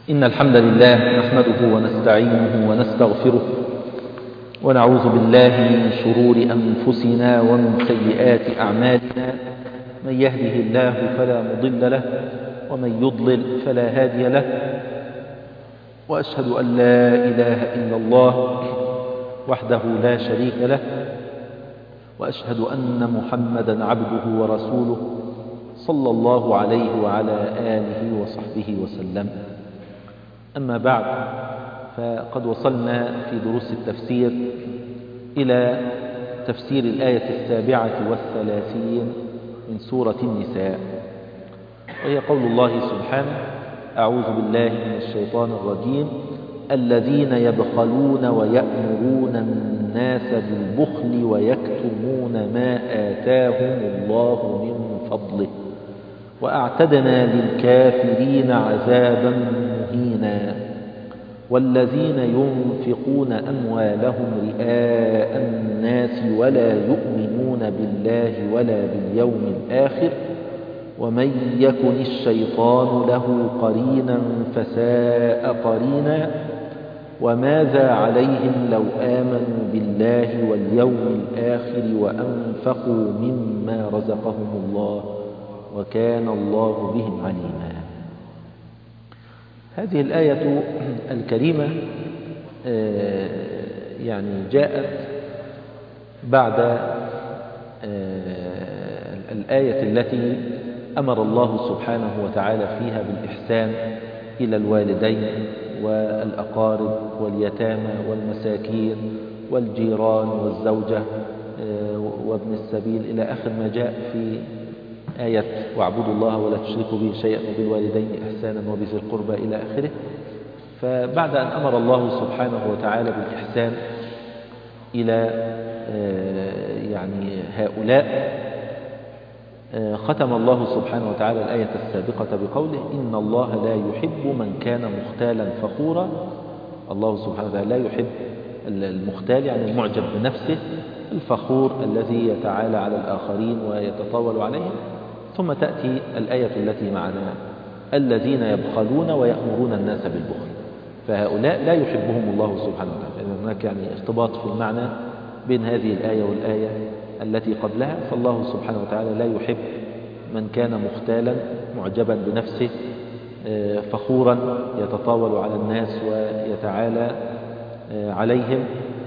إن الحمد لله نحمده ونستعينه ونستغفره ونعوذ بالله من شرور أنفسنا ومن سيئات أعمالنا. من يهده الله فلا مضل له ومن يضلل فلا هادي له، وأشهد أن لا إله إلا الله وحده لا شريك له، وأشهد أن محمدا عبده ورسوله صلى الله عليه وعلى آله وصحبه وسلم. أما بعد، فقد وصلنا في دروس التفسير إلى تفسير الآية 37 من سورة النساء، وهي قول الله سبحانه: أعوذ بالله من الشيطان الرجيم: الذين يبخلون ويأمرون الناس بالبخل ويكتمون ما آتاهم الله من فضله وأعتدنا للكافرين عذابا مهينا. والذين ينفقون أموالهم رئاء الناس ولا يؤمنون بالله ولا باليوم الآخر ومن يكن الشيطان له قرينا فساء قرينا. وماذا عليهم لو آمنوا بالله واليوم الآخر وأنفقوا مما رزقهم الله وكان الله بهم عليما. هذه الآية الكريمة جاءت بعد الآية التي أمر الله سبحانه وتعالى فيها بالإحسان إلى الوالدين والأقارب واليتامى والمساكين والجيران والزوجة وابن السبيل إلى آخر ما جاء في آية واعبدوا الله ولا تشركوا به شيئا وبالوالدين إحسانا وبذي القربى إلى آخره. فبعد أن أمر الله سبحانه وتعالى بالإحسان إلى هؤلاء، ختم الله سبحانه وتعالى الآية السابقة بقوله: إن الله لا يحب من كان مختالا فخورا. الله سبحانه وتعالى لا يحب المختال، يعني المعجب بنفسه، الفخور الذي يتعالى على الآخرين ويتطاول عليهم. ثم تأتي الآية التي معنا: الذين يبخلون ويأمرون الناس بالبخل. فهؤلاء لا يحبهم الله سبحانه وتعالى، لأن هناك ارتباط في المعنى بين هذه الآية والآية التي قبلها. فالله سبحانه وتعالى لا يحب من كان مختالا معجبا بنفسه فخورا يتطاول على الناس ويتعالى عليهم.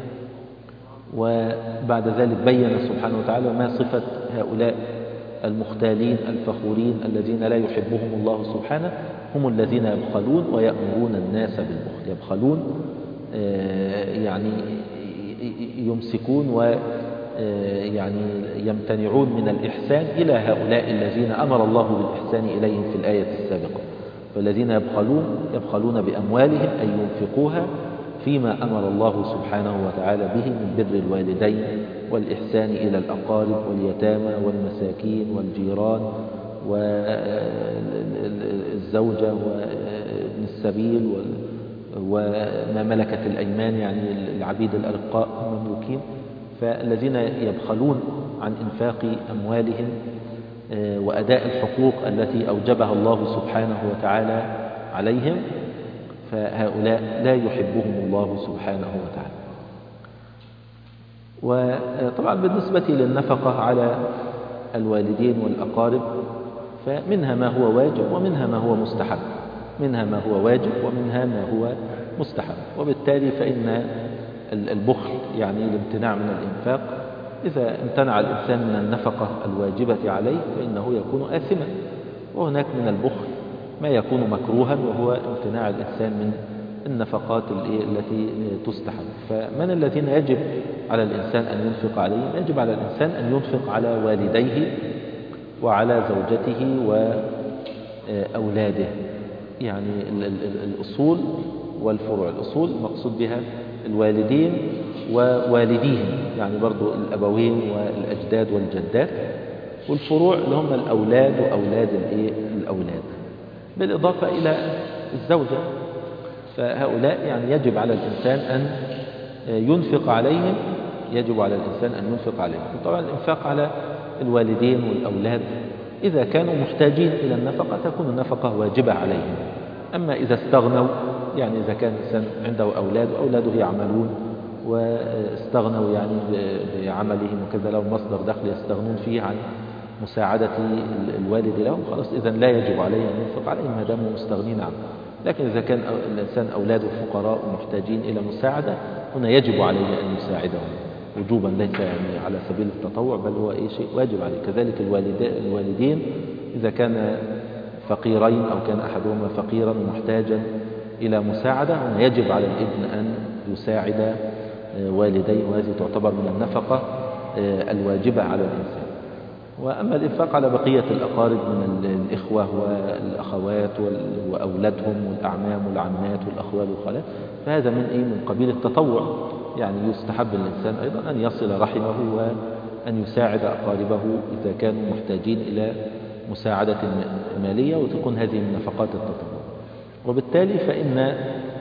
وبعد ذلك بين سبحانه وتعالى ما صفة هؤلاء المختالين الفخورين الذين لا يحبهم الله سبحانه: هم الذين يبخلون ويأمرون الناس بالبخل. يبخلون يمسكون يمتنعون من الإحسان إلى هؤلاء الذين أمر الله بالإحسان إليهم في الآية السابقة. فالذين يبخلون بأموالهم أي ينفقوها فيما أمر الله سبحانه وتعالى به من بر الوالدين والإحسان إلى الأقارب واليتامى والمساكين والجيران والزوجة وابن السبيل وما ملكت الأيمان، العبيد الأرقاء المملوكين. فالذين يبخلون عن إنفاق أموالهم وأداء الحقوق التي أوجبها الله سبحانه وتعالى عليهم، فهؤلاء لا يحبهم الله سبحانه وتعالى. وطبعا بالنسبة للنفقة على الوالدين والأقارب، فمنها ما هو واجب ومنها ما هو مستحب، منها ما هو واجب ومنها ما هو مستحب. وبالتالي فإن البخل الامتناع من الإنفاق، إذا امتنع الإنسان من النفقة الواجبة عليه فإنه يكون آثما. وهناك من البخل ما يكون مكروها، وهو امتناع الإنسان من النفقات التي تستحب. فمن الذين يجب على الإنسان أن ينفق عليهم؟ يجب على الإنسان أن ينفق على والديه وعلى زوجته وأولاده، الأصول والفروع. الأصول مقصود بها الوالدين ووالديهم، برضو الأبوين والأجداد والجدات. والفروع اللي هم الأولاد وأولاد الأولاد، بالإضافة إلى الزوجة. فهؤلاء يجب على الإنسان أن ينفق عليهم، يجب على الإنسان أن ينفق عليهم. طبعا الإنفاق على الوالدين والأولاد إذا كانوا محتاجين إلى النفقة تكون النفقة واجبة عليهم، أما إذا استغنوا، يعني إذا كان الإنسان عنده أولاد وأولاده يعملون واستغنوا يعني بعملهم وكذا، لهم مصدر دخل يستغنون فيه عن مساعدة الوالد لهم، خلاص إذا لا يجب عليه أن ينفق عليهم ما داموا مستغنين عنه. لكن إذا كان الإنسان أولاده فقراء ومحتاجين إلى مساعدة، هنا يجب عليه أن يساعدهم وجوبا، ليس يعني على سبيل التطوع، بل هو شيء واجب عليه. كذلك الوالدين إذا كان فقيرين أو كان أحدهما فقيرا ومحتاجا إلى مساعدة، هنا يجب على الابن أن يساعد والديه، وهذه تعتبر من النفقة الواجبة على الإنسان. وأما الإنفاق على بقية الأقارب من الإخوة والأخوات وأولادهم والأعمام والعمات والأخوال والخالات، فهذا من قبيل التطوع، يعني يستحب للإنسان أيضا أن يصل رحمه وأن يساعد أقاربه إذا كانوا محتاجين إلى مساعدة مالية، وتكون هذه من نفقات التطوع. وبالتالي فإن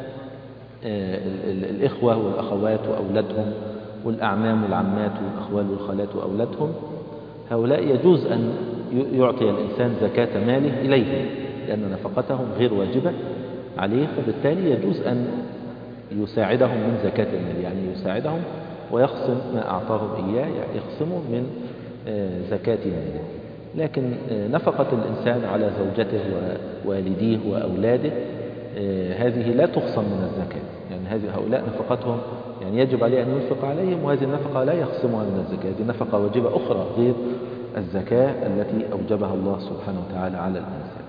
الإخوة والأخوات وأولادهم والأعمام والعمات والأخوال والخالات وأولادهم، هؤلاء يجوز أن يعطي الإنسان زكاة ماله إليهم، لأن نفقتهم غير واجبة عليه، فبالتالي يجوز أن يساعدهم من زكاة المال، يعني يساعدهم ويقسم ما أعطاهم إياه، يقسمه من زكاة ماله. لكن نفقة الإنسان على زوجته ووالديه وأولاده هذه لا تخصم من الزكاة، يعني هؤلاء نفقتهم يعني يجب عليه أن ينفق عليهم، وهذه النفقة لا يخصمها من الزكاة، هذه نفقة واجبة أخرى غير الزكاة التي أوجبها الله سبحانه وتعالى على الإنسان.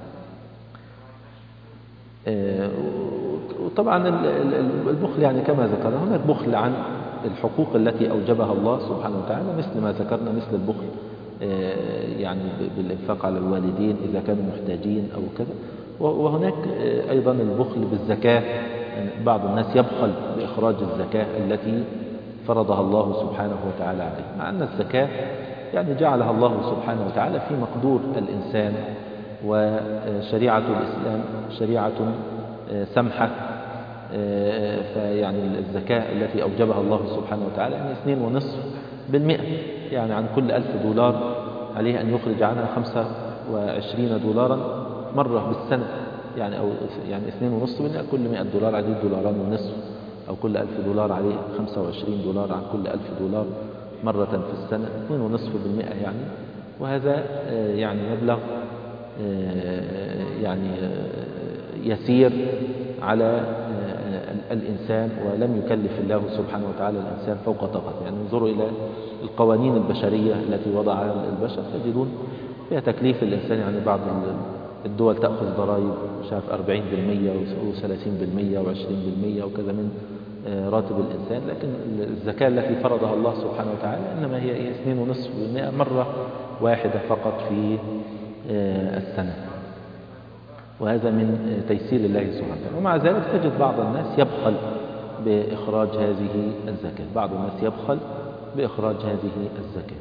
وطبعا البخل يعني كما ذكرنا، هناك بخل عن الحقوق التي أوجبها الله سبحانه وتعالى، مثل ما ذكرنا، مثل البخل يعني بالإنفاق على الوالدين إذا كانوا محتاجين أو كذا. وهناك أيضا البخل بالزكاة، يعني بعض الناس يبخل بإخراج الزكاة التي فرضها الله سبحانه وتعالى عليه، مع أن الزكاة يعني جعلها الله سبحانه وتعالى في مقدور الإنسان، وشريعة الإسلام شريعة سمحة، فيعني الزكاة التي أوجبها الله سبحانه وتعالى يعني 2.5%، يعني عن كل $1000 عليه أن يخرج عنها $25 مرة بالسنة، يعني أو يعني 2.5%، كل $100 عليه $2.5، أو كل $1000 عليه $25 عن كل $1000 مرة في السنة، 2.5% يعني. وهذا يعني مبلغ يعني يسير على الإنسان، ولم يكلف الله سبحانه وتعالى الإنسان فوق طاقته. يعني انظروا إلى القوانين البشرية التي وضعها البشر، تجدون فيها تكليف الإنسان، يعني بعض الدول تأخذ ضرائب مش عارف 40% و30% و20% وكذا من راتب الإنسان، لكن الزكاة التي فرضها الله سبحانه وتعالى إنما هي 2.5% مرة واحدة فقط في السنة، وهذا من تيسير الله سبحانه وتعالى. ومع ذلك تجد بعض الناس يبخل بإخراج هذه الزكاة، بعض الناس يبخل بإخراج هذه الزكاة.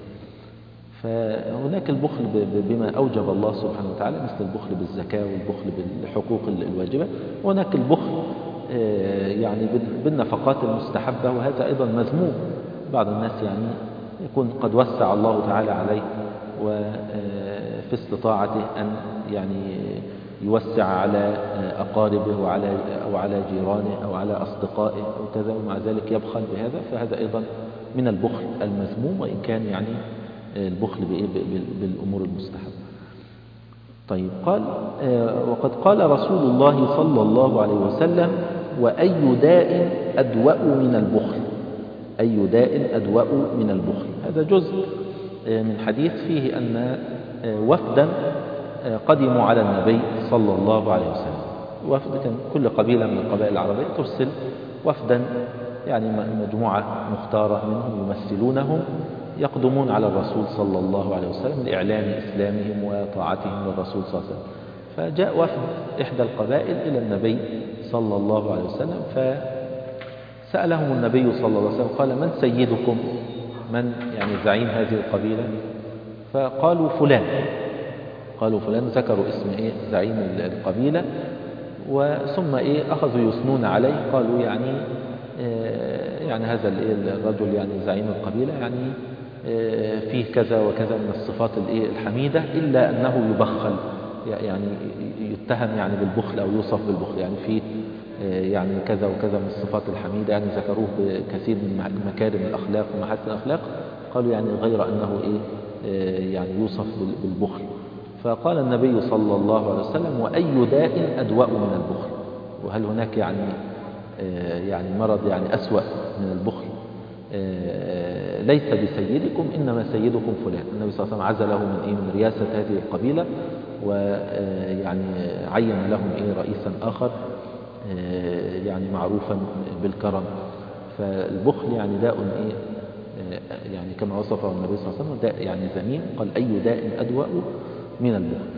فهناك البخل بما أوجب الله سبحانه وتعالى، مثل البخل بالزكاة والبخل بالحقوق الواجبة، وهناك البخل يعني بالنفقات المستحبة، وهذا أيضا مذموم. بعض الناس يعني يكون قد وسع الله تعالى عليه وفي استطاعته أن يعني يوسع على أقاربه أو على جيرانه أو على أصدقائه أو كذا، ومع ذلك يبخل بهذا، فهذا أيضا من البخل المذموم، وإن كان يعني البخل بالأمور المستحبة. طيب، قال وقد قال رسول الله صلى الله عليه وسلم: وأي داء أدوأ من البخل، أي داء أدوأ من البخل. هذا جزء من حديث فيه أن وفدا قدموا على النبي صلى الله عليه وسلم. وفد كان كل قبيلة من القبائل العربية ترسل وفدا، يعني مجموعة مختارة منهم يمثلونهم، يقدمون على الرسول صلى الله عليه وسلم لإعلان إسلامهم وطاعتهم للرسول صلى الله عليه وسلم. فجاء وفد إحدى القبائل إلى النبي صلى الله عليه وسلم، فسألهم النبي صلى الله عليه وسلم، قال: من سيدكم؟ من يعني زعيم هذه القبيلة؟ فقالوا فلان. قالوا فلان، ذكروا اسم زعيم القبيلة، وثم أخذوا يثنون عليه، قالوا يعني هذا الرجل يعني زعيم القبيلة، يعني فيه كذا وكذا من الصفات الحميدة، إلا أنه يبخل، يعني يتهم يعني بالبخل أو يوصف بالبخل، يعني في يعني كذا وكذا من الصفات الحميدة، يعني ذكروه بكثير من مكارم الأخلاق ومحاسن الأخلاق، قالوا يعني غير أنه يعني يوصف بالبخل. فقال النبي صلى الله عليه وسلم: وأي داء أدواء من البخل؟ وهل هناك يعني مرض يعني أسوأ من البخل؟ ليس بسيدكم إنما سيدكم فلان. النبي صلى الله عليه وسلم عزله من رياسة هذه القبيلة، ويعني عين لهم رئيسا آخر يعني معروفا بالكرم. فالبخل يعني داء يعني كما وصفه النبي صلى الله عليه وسلم داء يعني ذميم. قال: أي داء أدواء من البخل؟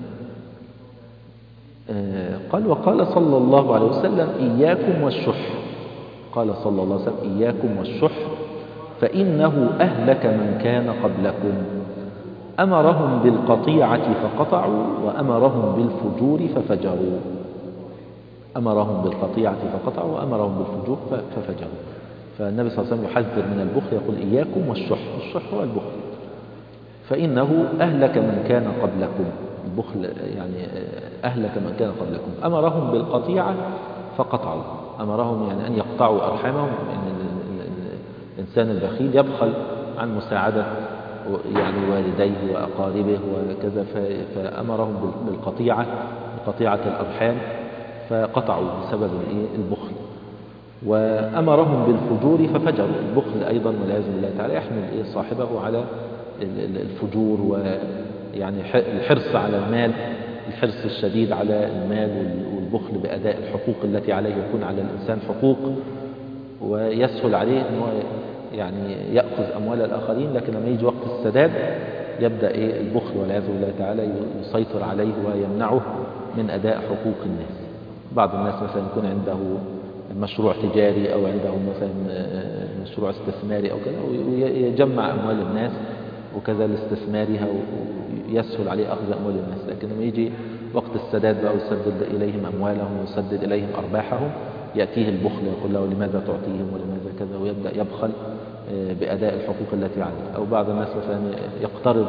قال: وقال صلى الله عليه وسلم: إياكم والشح. قال صلى الله عليه وسلم: إياكم والشح فإنه أهلك من كان قبلكم، أمرهم بالقطيعة فقطعوا وأمرهم بالفجور ففجروا. أمرهم بالقطيعة فقطعوا وأمرهم بالفجور ففجروا. فالنبي صلى الله عليه وسلم يحذر من البخل، يقول: إياكم والشح. الشح هو البخل، فإنه أهلك من كان قبلكم. البخل يعني أهلك من كان قبلكم. أمرهم بالقطيعة فقطعوا، أمرهم يعني أن يقطعوا أرحامهم. يعني الإنسان البخيل يبخل عن مساعدة يعني والديه وأقاربه وكذا، فأمرهم بالقطيعة، بقطيعة الأرحام، فقطعوا بسبب البخل. وأمرهم بالفجور ففجروا. البخل أيضا والعياذ بالله تعالى يحمل صاحبه على الفجور، ويعني الحرص على المال، الحرص الشديد على المال، والبخل بأداء الحقوق التي عليه. يكون على الإنسان حقوق ويسهل عليه أنه يعني يأخذ أموال الآخرين، لكن لما يجي وقت السداد يبدأ البخل والعياذ بالله تعالى يسيطر عليه ويمنعه من أداء حقوق الناس. بعض الناس مثلا يكون عنده مشروع تجاري أو عنده مثلا مشروع استثماري أو كذا، ويجمع أموال الناس وكذا لاستثمارها، ويسهل عليه أخذ أموال الناس. لكن لما يجي وقت السداد بقى ويسدد إليهم أموالهم ويسدد إليهم أرباحهم، يأتيه البخل يقول له: لماذا تعطيهم ولماذا كذا، ويبدأ يبخل بأداء الحقوق التي عليه. أو بعض الناس مثلا يقترض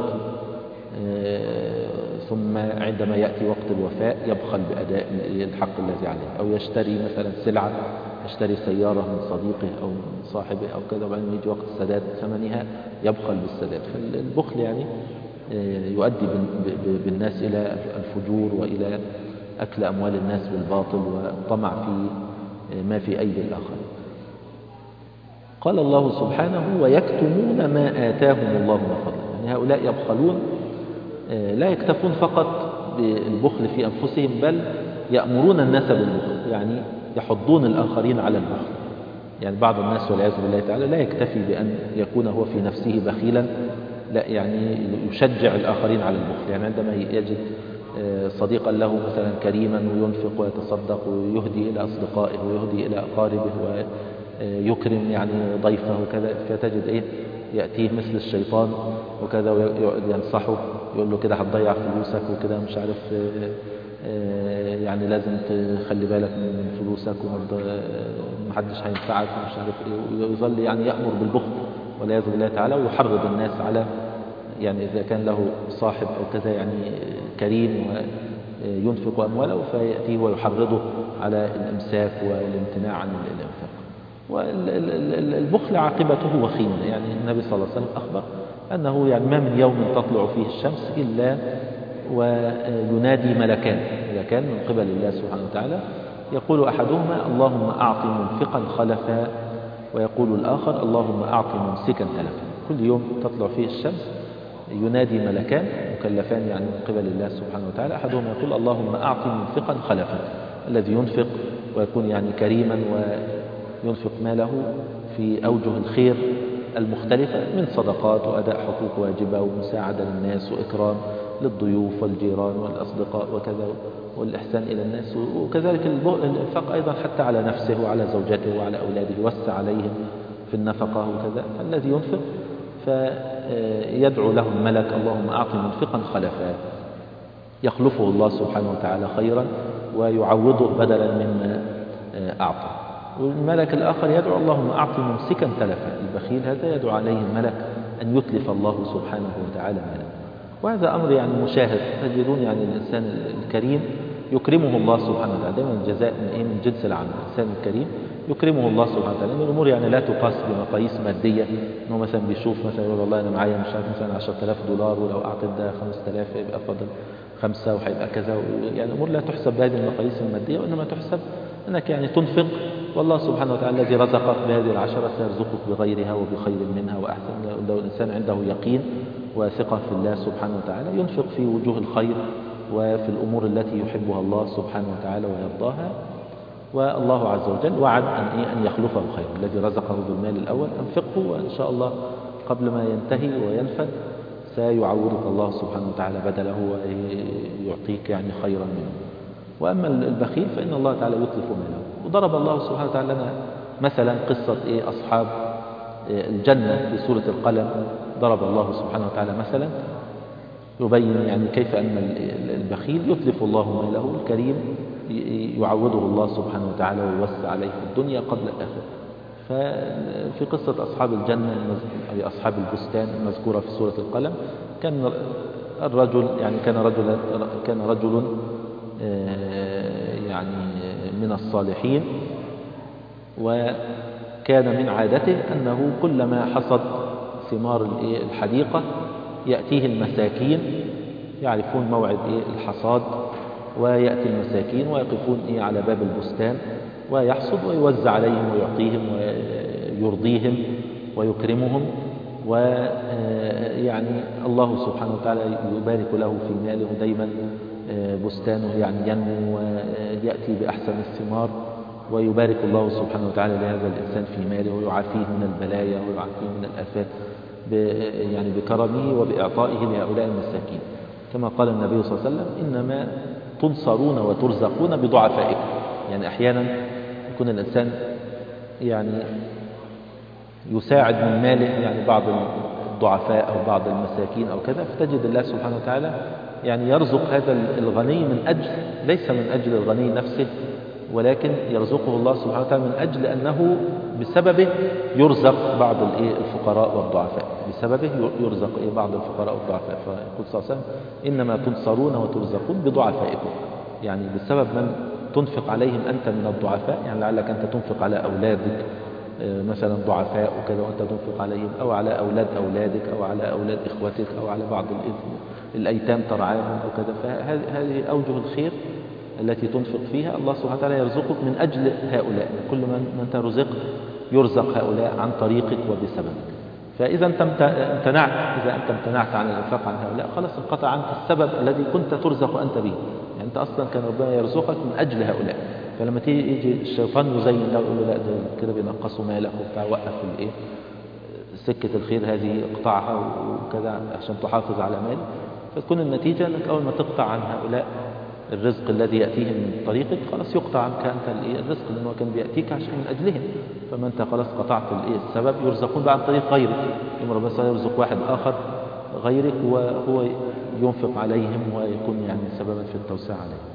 ثم عندما يأتي وقت الوفاء يبخل بأداء الحق الذي عليه. أو يشتري مثلا سلعة، يشتري سيارة من صديقه أو من صاحبه أو كذا، وبعدين يجي وقت السداد ثمنها يبخل بالسداد. فالبخل يعني يؤدي بالناس إلى الفجور وإلى أكل أموال الناس بالباطل والطمع في ما في أيدي الآخرين. قال الله سبحانه: ويكتمون ما آتاهم الله من فضله. يعني هؤلاء يبخلون، لا يكتفون فقط بالبخل في أنفسهم، بل يأمرون الناس بالبخل، يعني يحضون الآخرين على البخل. يعني بعض الناس والعياذ بالله تعالى لا يكتفي بأن يكون هو في نفسه بخيلا، لا يعني يشجع الآخرين على البخل. يعني عندما يجد صديقا له مثلا كريما وينفق ويتصدق ويهدي إلى أصدقائه ويهدي إلى أقاربه ويكرم يعني ضيفه وكذا، فتجد يأتيه مثل الشيطان وكذا وينصحه، يقول له: كده هتضيع فلوسك وكده مش عارف، يعني لازم تخلي بالك من فلوسك ومحدش هينفعك ومش عارف ويظل يعني يأمر بالبخل والعياذ بالله تعالى، ويحرض الناس على يعني إذا كان له صاحب أو كذا يعني كريم وينفق أمواله، فيأتيه ويحرضه على الإمساك والامتناع عن الإنفاق. والبخل عاقبته وخيمة. يعني النبي صلى الله عليه وسلم أخبر أنه يعني ما من يوم تطلع فيه الشمس إلا وينادي ملكان من قبل الله سبحانه وتعالى، يقول أحدهما: اللهم أعط منفقا خلفا، ويقول الآخر: اللهم أعط ممسكا تلفا. كل يوم تطلع فيه الشمس ينادي ملكان مكلفان يعني من قبل الله سبحانه وتعالى، أحدهما يقول: اللهم أعط منفقا خلفا، الذي ينفق ويكون يعني كريما وينفق ماله في أوجه الخير المختلفة من صدقات وأداء حقوق واجبة ومساعدة للناس وإكرام للضيوف والجيران والأصدقاء وكذا، والإحسان إلى الناس. وكذلك الإنفاق أيضا حتى على نفسه وعلى زوجته وعلى أولاده، يوسع عليهم في النفقة وكذا. فالذي ينفق فيدعو له الملك: اللهم أعط منفقا خلفا، يخلفه الله سبحانه وتعالى خيرا ويعوضه بدلا مما أعطى. والملك الآخر يدعو: اللهم أعط ممسكا تلفا، البخيل هذا يدعو عليه الملك أن يتلف الله سبحانه وتعالى ماله. وهذا أمر يعني مشاهد، تجدون يعني الإنسان الكريم يكرمه الله سبحانه وتعالى، دائما الجزاء من جنس العمل. الإنسان الكريم يكرمه الله سبحانه وتعالى، لأن الأمور يعني لا تقاس بمقاييس مادية، إنه مثلا بيشوف مثلا يقول والله أنا معايا مش عارف مثلا 10,000 دولار، ولو أعطيت ده 5,000 يبقى فاضل 5 وهيبقى كذا. يعني الأمور لا تحسب بهذه المقاييس المادية، وإنما تحسب أنك يعني تنفق، والله سبحانه وتعالى الذي رزقك بهذه العشرة سيرزقك بغيرها وبخير منها وأحسن. لو الإنسان عنده يقين وثقة في الله سبحانه وتعالى ينفق في وجوه الخير وفي الأمور التي يحبها الله سبحانه وتعالى ويرضاها. والله عز وجل وعد أن يخلفه خير، الذي رزقه بالمال الأول أنفقه، وإن شاء الله قبل ما ينتهي وينفد سيعوضك الله سبحانه وتعالى بدله ويعطيك يعني خيرا منه. وأما البخيل فإن الله تعالى يتلف ماله. وضرب الله سبحانه وتعالى لنا مثلا قصة أصحاب الجنة في سورة القلم. ضرب الله سبحانه وتعالى مثلا يبين يعني كيف أن البخيل يتلف الله ماله، الكريم يعوضه الله سبحانه وتعالى ويوسع عليه في الدنيا قبل الآخرة. ففي قصة أصحاب الجنة أي أصحاب البستان المذكورة في سورة القلم، كان الرجل يعني كان رجل يعني من الصالحين، وكان من عادته أنه كلما حصد ثمار الحديقة يأتيه المساكين، يعرفون موعد الحصاد، ويأتي المساكين ويقفون على باب البستان ويحصد ويوزع عليهم ويعطيهم ويرضيهم ويكرمهم. ويعني الله سبحانه وتعالى يبارك له في ماله، دايما بستانه يعني ينمو ويأتي بأحسن الثمار، ويبارك الله سبحانه وتعالى لهذا الإنسان في ماله ويعافيه من البلايا ويعافيه من الآفات يعني بكرمه وبإعطائه لهؤلاء المساكين. كما قال النبي صلى الله عليه وسلم إنما تنصرون وترزقون بضعفائكم. يعني أحيانا يكون الإنسان يعني يساعد من ماله يعني بعض الضعفاء أو بعض المساكين أو كذا، فتجد الله سبحانه وتعالى يعني يرزق هذا الغني من أجل ليس من أجل الغني نفسه، ولكن يرزقه الله سبحانه وتعالى من أجل أنه بسببه يرزق بعض الفقراء والضعفاء، بسببه يرزق بعض الفقراء والضعفاء. فيقول صلى الله عليه وسلم إنما تنصرون وترزقون بضعفائكم، يعني بسبب من تنفق عليهم أنت من الضعفاء. يعني لعلك أنت تنفق على أولادك مثلا ضعفاء وكذا وأنت تنفق عليهم، أو على أولاد أولادك أو على أولاد إخوتك أو على بعض الأيتام ترعاهم أو كذا. فهذه أوجه الخير التي تنفق فيها، الله سبحانه وتعالى يرزقك من أجل هؤلاء. كل من أنت رزق يرزق هؤلاء عن طريقك وبسببك. فإذا أنت امتنعت عن الإنفاق عن هؤلاء خلاص انقطع عنك السبب الذي كنت ترزق أنت به. يعني أنت أصلا كان ربنا يرزقك من أجل هؤلاء، فلما يجي الشيطان يزين له يقول له لا ده كده بينقصوا مالك وبتاع، وقف سكة الخير هذه اقطعها وكذا عشان تحافظ على مالك. فتكون النتيجة أنك أول ما تقطع عن هؤلاء الرزق الذي يأتيهم من طريقك خلاص يقطع عنك أنت الرزق لأنه كان بيأتيك عشان من أجلهم. فما أنت خلاص قطعت السبب، يرزقون بقى عن طريق غيرك. يوم ربنا يرزق واحد آخر غيرك وهو ينفق عليهم ويكون يعني سببا في التوسعة عليهم.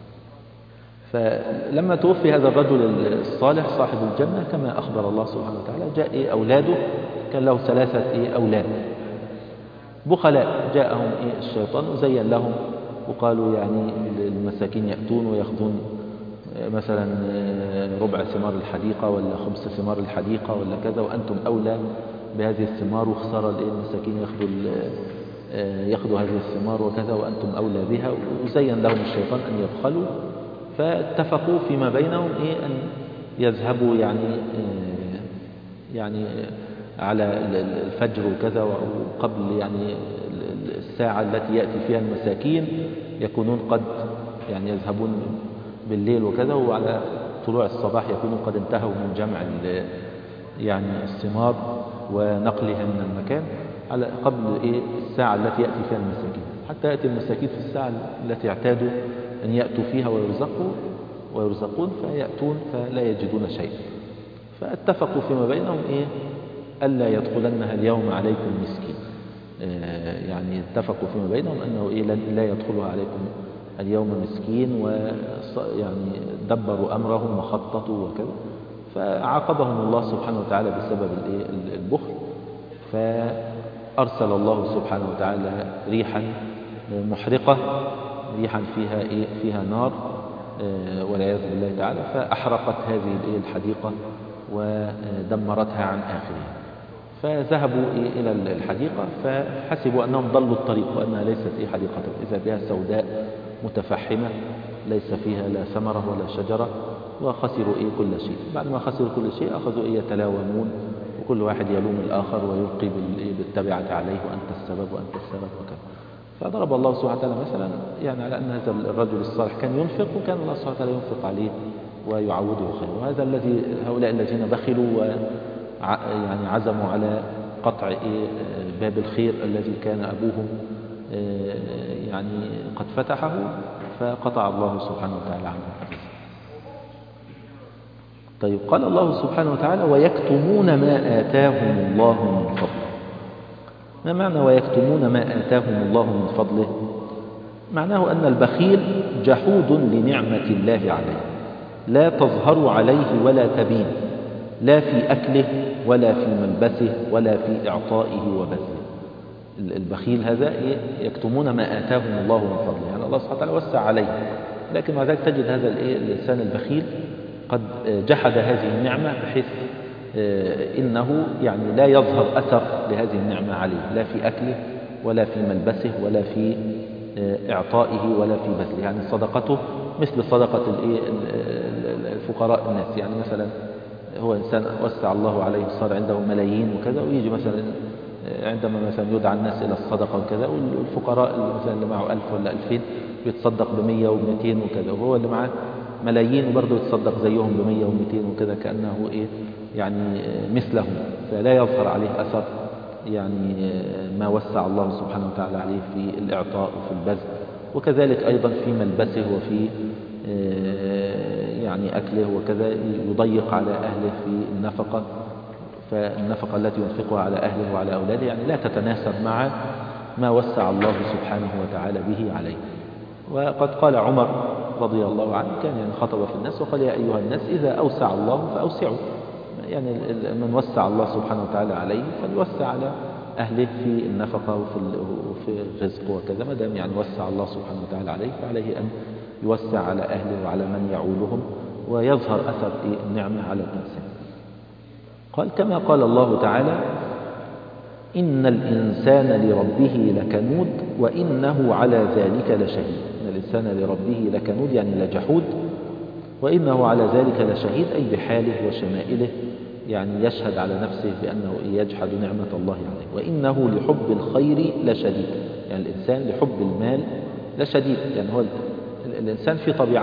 فلما توفي هذا الرجل الصالح صاحب الجنة كما أخبر الله سبحانه وتعالى، جاء أولاده، كان له 3 أولاد بخلاء. جاءهم الشيطان وزين لهم وقالوا يعني المساكين يأتون ويأخذون مثلا ربع ثمار الحديقة ولا 5 ثمار الحديقة ولا كذا، وأنتم أولى بهذه الثمار، وخسر المساكين يأخذوا هذه الثمار وكذا وأنتم أولى بها. وزين لهم الشيطان أن يبخلوا، فاتفقوا فيما بينهم أن يذهبوا يعني على الفجر وكذا، وقبل يعني الساعة التي يأتي فيها المساكين يكونون قد يعني يذهبون بالليل وكذا، وعلى طلوع الصباح يكونون قد انتهوا من جمع يعني الثمار ونقلها من المكان على قبل الساعة التي يأتي فيها المساكين، حتى يأتي المساكين في الساعة التي اعتادوا أن يأتوا فيها ويرزقون فيأتون فلا يجدون شيئا. فاتفقوا فيما بينهم ألا يدخلنها اليوم عليكم مسكين. يعني اتفقوا فيما بينهم أنه لا يدخلها عليكم اليوم مسكين، ويعني دبروا أمرهم وخططوا وكذا. فعاقبهم الله سبحانه وتعالى بسبب البخل. أرسل الله سبحانه وتعالى ريحا محرقة، ريحا فيها نار والعياذ بالله تعالى، فأحرقت هذه الحديقة ودمرتها عن آخرها. فذهبوا إلى الحديقة فحسبوا أنهم ضلوا الطريق وأنها ليست حديقة، إذا بها سوداء متفحمة ليس فيها لا ثمرة ولا شجرة، وخسروا كل شيء. بعد ما خسروا كل شيء أخذوا يتلاومون، وكل واحد يلوم الآخر ويلقي بالتبعة عليه، وأنت السبب وأنت السبب وكذا. فضرب الله سبحانه وتعالى مثلا يعني على أن هذا الرجل الصالح كان ينفق، وكان الله سبحانه وتعالى ينفق عليه ويعوده خير. وهذا هؤلاء الذين بخلوا يعني عزموا على قطع باب الخير الذي كان أبوهم يعني قد فتحه، فقطع الله سبحانه وتعالى عنه. طيب، قال الله سبحانه وتعالى ويكتمون ما آتاهم الله من فضله. ما معنى ويكتمون ما آتاهم الله من فضله؟ معناه أن البخيل جحود لنعمة الله عليه، لا تظهر عليه ولا تبين، لا في أكله ولا في ملبسه ولا في إعطائه وبذله. البخيل هذا يكتمون ما آتاهم الله من فضله، يعني الله سبحانه وتعالى وسع عليه، لكن مع ذلك تجد هذا الإنسان البخيل قد جحد هذه النعمة، بحيث إنه يعني لا يظهر أثر لهذه النعمة عليه، لا في أكله ولا في ملبسه ولا في إعطائه ولا في بذله. يعني صدقته مثل صدقة الفقراء الناس. يعني مثلا هو إنسان وسع الله عليه، صار عنده ملايين وكذا، ويجي مثلا عندما مثلا يدعى الناس إلى الصدقة وكذا، والفقراء مثلا اللي معه 1000 ولا 2000 بيتصدق ب100 و200 وكذا، وهو اللي معه ملايين وبرضه يتصدق زيهم ب100 و200 وكذا، كأنه يعني مثلهم، فلا يظهر عليه أثر يعني ما وسع الله سبحانه وتعالى عليه في الإعطاء وفي البذل. وكذلك أيضا في ملبسه وفي يعني أكله وكذا، يضيق على أهله في النفقة، فالنفقة التي ينفقها على أهله وعلى أولاده يعني لا تتناسب مع ما وسع الله سبحانه وتعالى به عليه. وقد قال عمر رضي الله عنه، كان يعني خطب في الناس وقال يا أيها الناس إذا أوسع الله فأوسعوا، يعني من وسع الله سبحانه وتعالى عليه فليوسع على أهله في النفقة وفي الرزق وكذا، ما دام يعني وسع الله سبحانه وتعالى عليه فعليه أن يوسع على أهله وعلى من يعولهم، ويظهر أثر النعمة على الإنسان. قال كما قال الله تعالى إن الإنسان لربه لكنود وإنه على ذلك لشهيد. إن الإنسان لربه لكنود يعني لجحود، وإنه على ذلك لشهيد أي بحاله وشمائله، يعني يشهد على نفسه بأنه يجحد نعمة الله عليه. وإنه لحب الخير لشديد، يعني الإنسان لحب المال لشديد. يعني هو الإنسان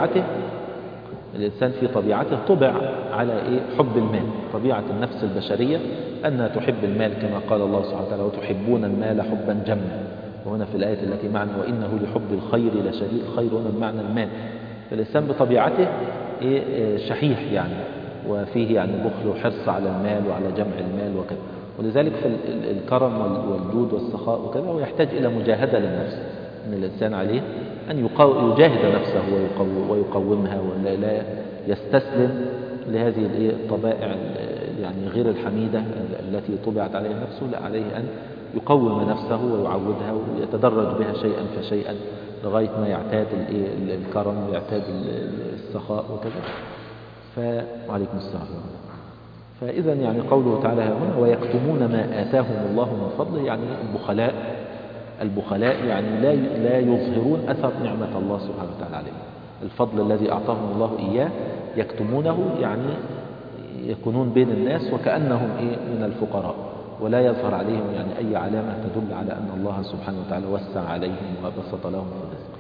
في طبيعته طبع على حب المال. طبيعة النفس البشرية أنها تحب المال، كما قال الله سبحانه وتعالى وتحبون المال حبا جما. وهنا في الآية التي معنى وإنه لحب الخير لشديد، الخير هنا بمعنى المال. فالإنسان بطبيعته شحيح يعني، وفيه يعني بخل وحرص على المال وعلى جمع المال وكذا. ولذلك في الكرم والجود والسخاء وكذا هو يحتاج إلى مجاهدة للنفس، أن الإنسان عليه أن يجاهد نفسه ويقومها، ولا يستسلم لهذه الطبائع يعني غير الحميدة التي طبعت عليها نفسه. لا، عليه أن يقوم نفسه ويعودها ويتدرج بها شيئا فشيئا لغاية ما يعتاد الكرم ويعتاد السخاء وكذا. وعليكم السلام. فإذا يعني قوله تعالى هنا ويكتمون ما آتاهم الله من فضله، يعني البخلاء يعني لا يظهرون أثر نعمة الله سبحانه وتعالى عليهم. الفضل الذي أعطاهم الله إياه يكتمونه، يعني يكونون بين الناس وكأنهم من الفقراء، ولا يظهر عليهم يعني أي علامة تدل على أن الله سبحانه وتعالى وسع عليهم وبسط لهم في الرزق.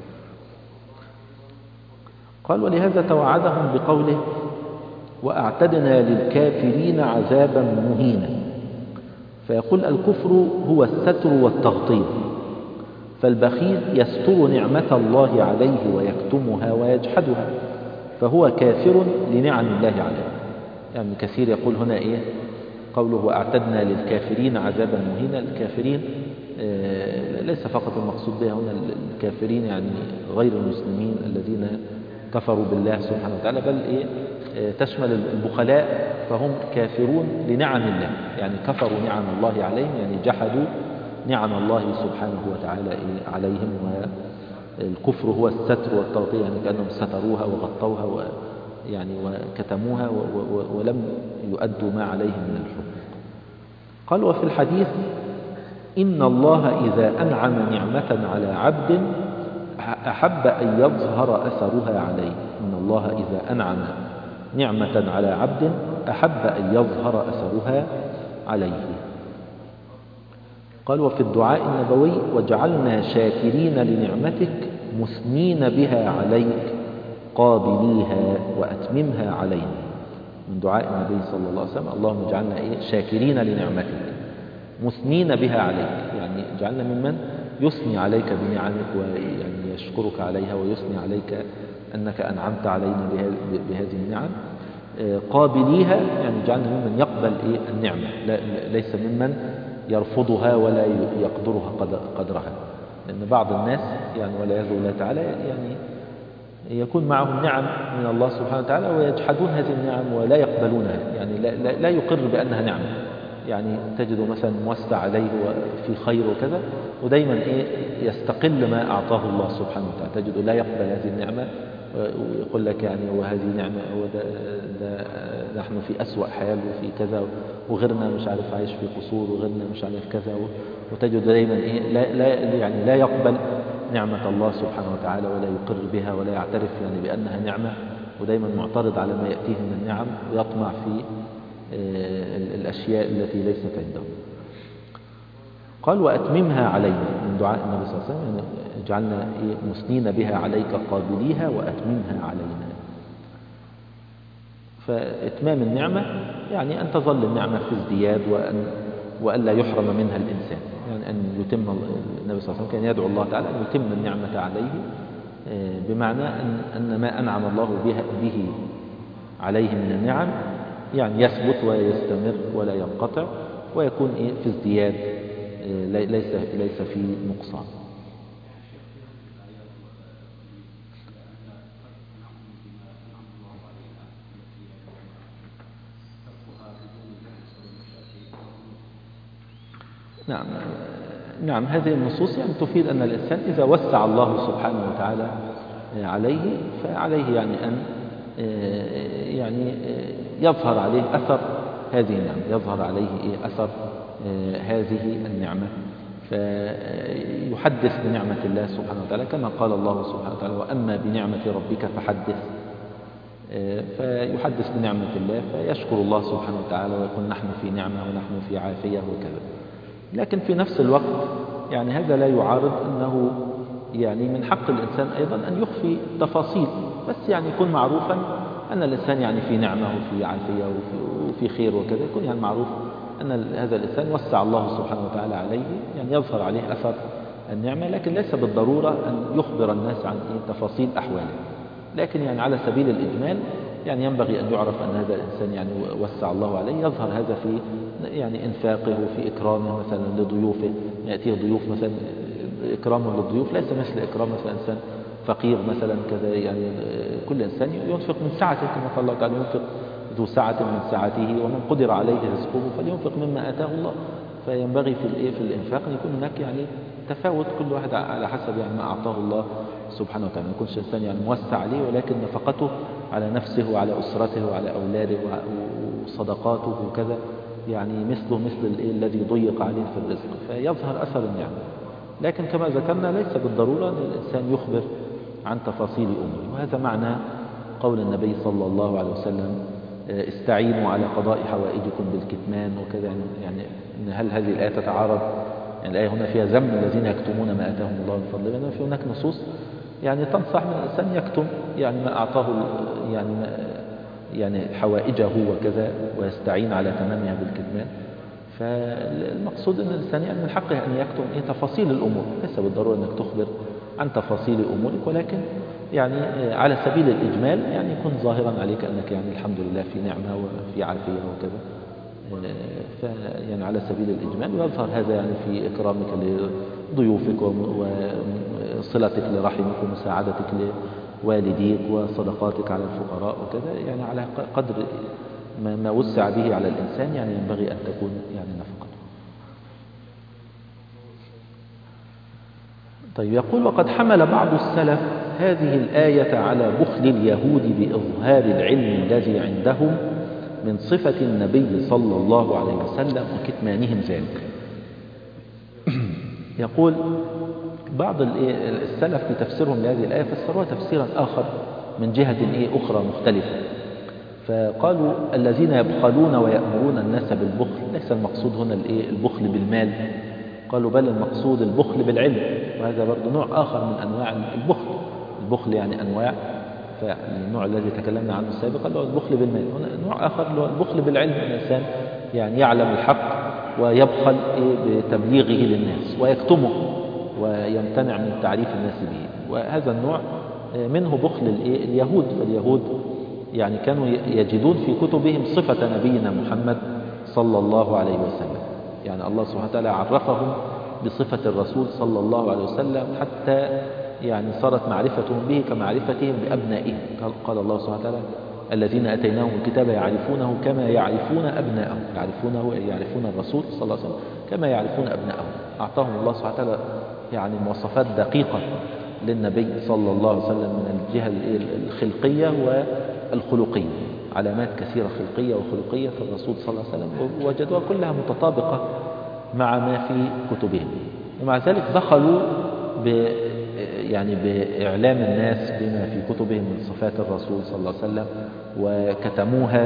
قال ولهذا توعدهم بقوله وأعتدنا للكافرين عذابا مهينا. فيقول الكفر هو الستر والتغطية، فالبخيل يستر نعمة الله عليه ويكتمها ويجحدها، فهو كافر لنعم الله عليه. يعني كثير يقول هنا قوله وأعتدنا للكافرين عذابا مهينا. الكافرين ليس فقط المقصود بها هنا الكافرين يعني غير المسلمين الذين كفروا بالله سبحانه وتعالى، بل تشمل البخلاء، فهم كافرون لنعم الله، يعني كفروا نعم الله عليهم، يعني جحدوا نعم الله سبحانه وتعالى عليهم، والكفر هو الستر والتغطية، يعني كأنهم ستروها وغطوها يعني وكتموها ولم يؤدوا ما عليهم من الحكم. قال وفي الحديث إن الله إذا أنعم نعمة على عبد أحب أن يظهر أثرها عليه. إن الله إذا أنعم نعمة على عبد أحب أن يظهر أثرها عليه. قال وفي الدعاء النبوي واجعلنا شاكرين لنعمتك مثنين بها عليك قابليها وأتممها علينا. من دعاء النبي صلى الله عليه وسلم اللهم اجعلنا شاكرين لنعمتك مثنين بها عليك، يعني اجعلنا ممن يثني عليك بنعمك ويعني يشكرك عليها ويثني عليك أنك أنعمت علينا بهذه النعم. قابليها يعني اجعلنا ممن يقبل النعمة، ليس ممن يرفضها ولا يقدرها قدرها. لأن بعض الناس يعني والعياذ بالله تعالى يعني يكون معهم نعم من الله سبحانه وتعالى ويجحدون هذه النعم ولا يقبلونها، يعني لا يقر بأنها نعمة. يعني تجد مثلا موسع عليه في خير وكذا، ودايما يستقل ما أعطاه الله سبحانه وتعالى، تجد لا يقبل هذه النعمة ويقول لك يعني وهذه نعمة ده نحن في أسوأ حال وفي كذا، وغيرنا مش عارف عايش في قصور وغيرنا مش عارف كذا، وتجد دايما لا يقبل نعمة الله سبحانه وتعالى ولا يقر بها ولا يعترف يعني بأنها نعمة، ودايما معترض على ما يأتيه من النعم ويطمع في الأشياء التي ليست عنده. قال وأتممها علينا، من دعاء النبي صلى الله عليه وسلم اجعلنا مثنين بها عليك قابليها وأتممها علينا. فإتمام النعمة يعني أن تظل النعمة في ازدياد وألا يحرم منها الإنسان، يعني أن يتم. النبي صلى الله عليه وسلم كان يدعو الله تعالى أن يتم النعمة عليه، بمعنى أن ما أنعم الله به عليه من النعم يعني يثبت ويستمر ولا ينقطع ويكون في ازدياد، ليس في نقصان. نعم هذه النصوص يعني تفيد أن الإنسان إذا وسع الله سبحانه وتعالى عليه فعليه يعني أن يعني يظهر عليه أثر هذه النعمة، يظهر عليه أثر هذه النعمة، فيحدث بنعمة الله سبحانه وتعالى كما قال الله سبحانه وتعالى وأما بنعمة ربك فحدث. فيحدث بنعمة الله فيشكر الله سبحانه وتعالى ويقول نحن في نعمة ونحن في عافية وكذا. لكن في نفس الوقت يعني هذا لا يعارض أنه يعني من حق الإنسان أيضا أن يخفي تفاصيل، بس يعني يكون معروفا أن الإنسان يعني في نعمة وفي عافية وفي خير وكذا، يكون يعني معروف أن هذا الإنسان وسع الله سبحانه وتعالى عليه، يعني يظهر عليه أثر النعمة، لكن ليس بالضرورة أن يخبر الناس عن تفاصيل أحواله. لكن يعني على سبيل الإجمال يعني ينبغي أن يعرف أن هذا الإنسان يعني وسع الله عليه، يظهر هذا في يعني إنفاقه وفي إكرامه مثلا لضيوفه، يأتيه ضيوف مثلا إكرامه للضيوف ليس مثل إكرام مثلا إنسان فقير مثلا كذا، يعني كل إنسان ينفق من سعته كما قال الله تعالى ينفق ذو سعة من سعته ومن قدر عليه رزقه فلينفق مما آتاه الله. فينبغي في الإنفاق أن يكون هناك يعني تفاوت، كل واحد على حسب يعني ما أعطاه الله سبحانه وتعالى، ما يكونش إنسان يعني موسع عليه ولكن نفقته على نفسه وعلى أسرته وعلى أولاده وصدقاته وكذا يعني مثل الذي ضيق عليه في الرزق، فيظهر أثر النعمة. لكن كما ذكرنا ليس بالضرورة أن الإنسان يخبر عن تفاصيل أمره، وهذا معنى قول النبي صلى الله عليه وسلم استعينوا على قضاء حوائجكم بالكتمان وكذا. يعني هل هذه الآية تتعارض؟ يعني الآية هنا فيها ذم الذين يكتمون ما آتاهم الله من فضله، لأن في هناك نصوص يعني تنصح من الإنسان يكتم يعني ما أعطاه يعني حوائجه وكذا ويستعين على تمامها بالكتمان. فالمقصود أن الإنسان يعني من حقه أن يكتم تفاصيل الأمور، ليس بالضرورة أنك تخبر عن تفاصيل أمورك، ولكن يعني على سبيل الإجمال يعني يكون ظاهرا عليك أنك يعني الحمد لله في نعمة وفي عافية وكذا. فيعني على سبيل الإجمال ويظهر هذا يعني في إكرامك لضيوفك وصلتك لرحمك ومساعدتك لوالديك وصدقاتك على الفقراء وكذا، يعني على قدر ما وسع به على الإنسان يعني ينبغي أن تكون يعني نفقته. طيب يقول: وقد حمل بعض السلف هذه الآية على بخل اليهود بإظهار العلم الذي عندهم من صفة النبي صلى الله عليه وسلم وكتمانهم ذلك. يقول بعض السلف في تفسيرهم لهذه الآية فسروها تفسيرا آخر من جهة أخرى مختلفة، فقالوا: الذين يبخلون ويأمرون الناس بالبخل، ليس المقصود هنا البخل بالمال، قالوا بل المقصود البخل بالعلم، وهذا برضو نوع آخر من أنواع البخل. البخل يعني أنواع، فالنوع الذي تكلمنا عنه سابقا اللي هو البخل بالمال، هنا نوع آخر اللي هو البخل بالعلم، الإنسان يعني يعلم الحق ويبخل بتبليغه للناس ويكتمه ويمتنع من تعريف الناس به، وهذا النوع منه بخل اليهود. فاليهود يعني كانوا يجدون في كتبهم صفة نبينا محمد صلى الله عليه وسلم، يعني الله سبحانه وتعالى عرفهم بصفة الرسول صلى الله عليه وسلم حتى يعني صارت معرفتهم به كمعرفتهم بأبنائهم. قال الله سبحانه وتعالى: الذين أتيناهم الكتاب يعرفونه كما يعرفون أبناءهم، يعرفون الرسول صلى الله عليه وسلم كما يعرفون أبناءهم. أعطاهم الله سبحانه وتعالى يعني مواصفات دقيقة للنبي صلى الله عليه وسلم من الجهة الخلقية والخلقية، علامات كثيرة خلقية وخلقية في الرسول صلى الله عليه وسلم، ووجدوها كلها متطابقة مع ما في كتبهم، ومع ذلك بخلوا يعني بإعلام الناس بما في كتبهم من صفات الرسول صلى الله عليه وسلم وكتموها.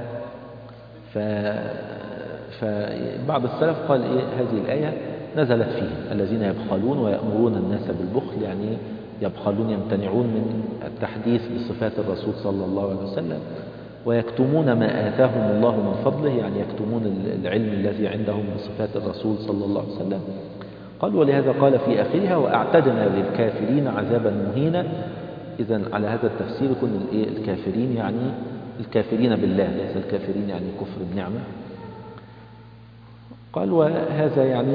فبعض السلف قال هذه الآية نزلت فيه الذين يبخلون ويأمرون الناس بالبخل، يعني يبخلون يمتنعون من التحديث بصفات الرسول صلى الله عليه وسلم، ويكتمون ما آتاهم الله من فضله، يعني يكتمون العلم الذي عندهم بصفات الرسول صلى الله عليه وسلم. قال: ولهذا قال في آخرها: وأعتدنا للكافرين عذابا مهينا. إذن على هذا التفسير يكون الكافرين يعني الكافرين بالله، ليس الكافرين يعني كفر النعمة. قال: وهذا يعني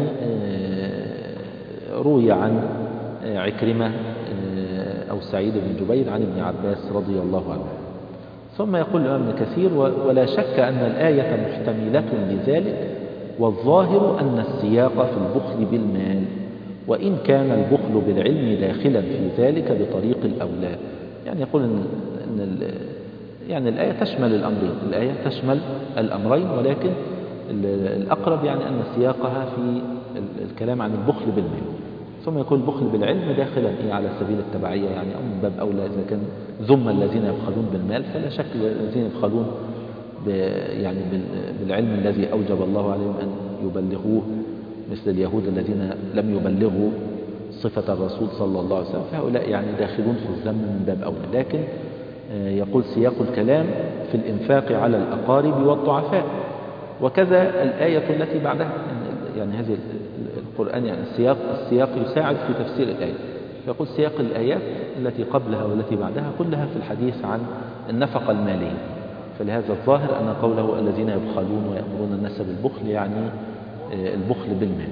روي عن عكرمة أو سعيد بن جبير عن ابن عباس رضي الله عنه. ثم يقول الإمام ابن كثير: ولا شك أن الآية محتملة لذلك، والظاهر أن السياق في البخل بالمال، وإن كان البخل بالعلم داخلا في ذلك بطريق الأولى. يعني يقول إن يعني الآية تشمل الأمرين، الآية تشمل الأمرين، ولكن الأقرب يعني أن سياقها في الكلام عن البخل بالمال. ثم يقول البخل بالعلم داخلا على سبيل التبعية، يعني أو من باب أولى إذا كان ذم الذين يبخلون بالمال، فلا شك الذين يبخلون يعني بالعلم الذي أوجب الله عليهم أن يبلغوه، مثل اليهود الذين لم يبلغوا صفة الرسول صلى الله عليه وسلم، فهؤلاء يعني داخلون في الذم من باب أولى. لكن يقول سياق الكلام في الإنفاق على الأقارب والضعفاء، وكذا الآية التي بعدها، يعني هذه القرآن يعني السياق يساعد في تفسير الآية. يقول سياق الآيات التي قبلها والتي بعدها كلها في الحديث عن النفقة المالية، فلهذا الظاهر أن قوله الذين يبخلون ويأمرون الناس بالبخل يعني البخل بالمال.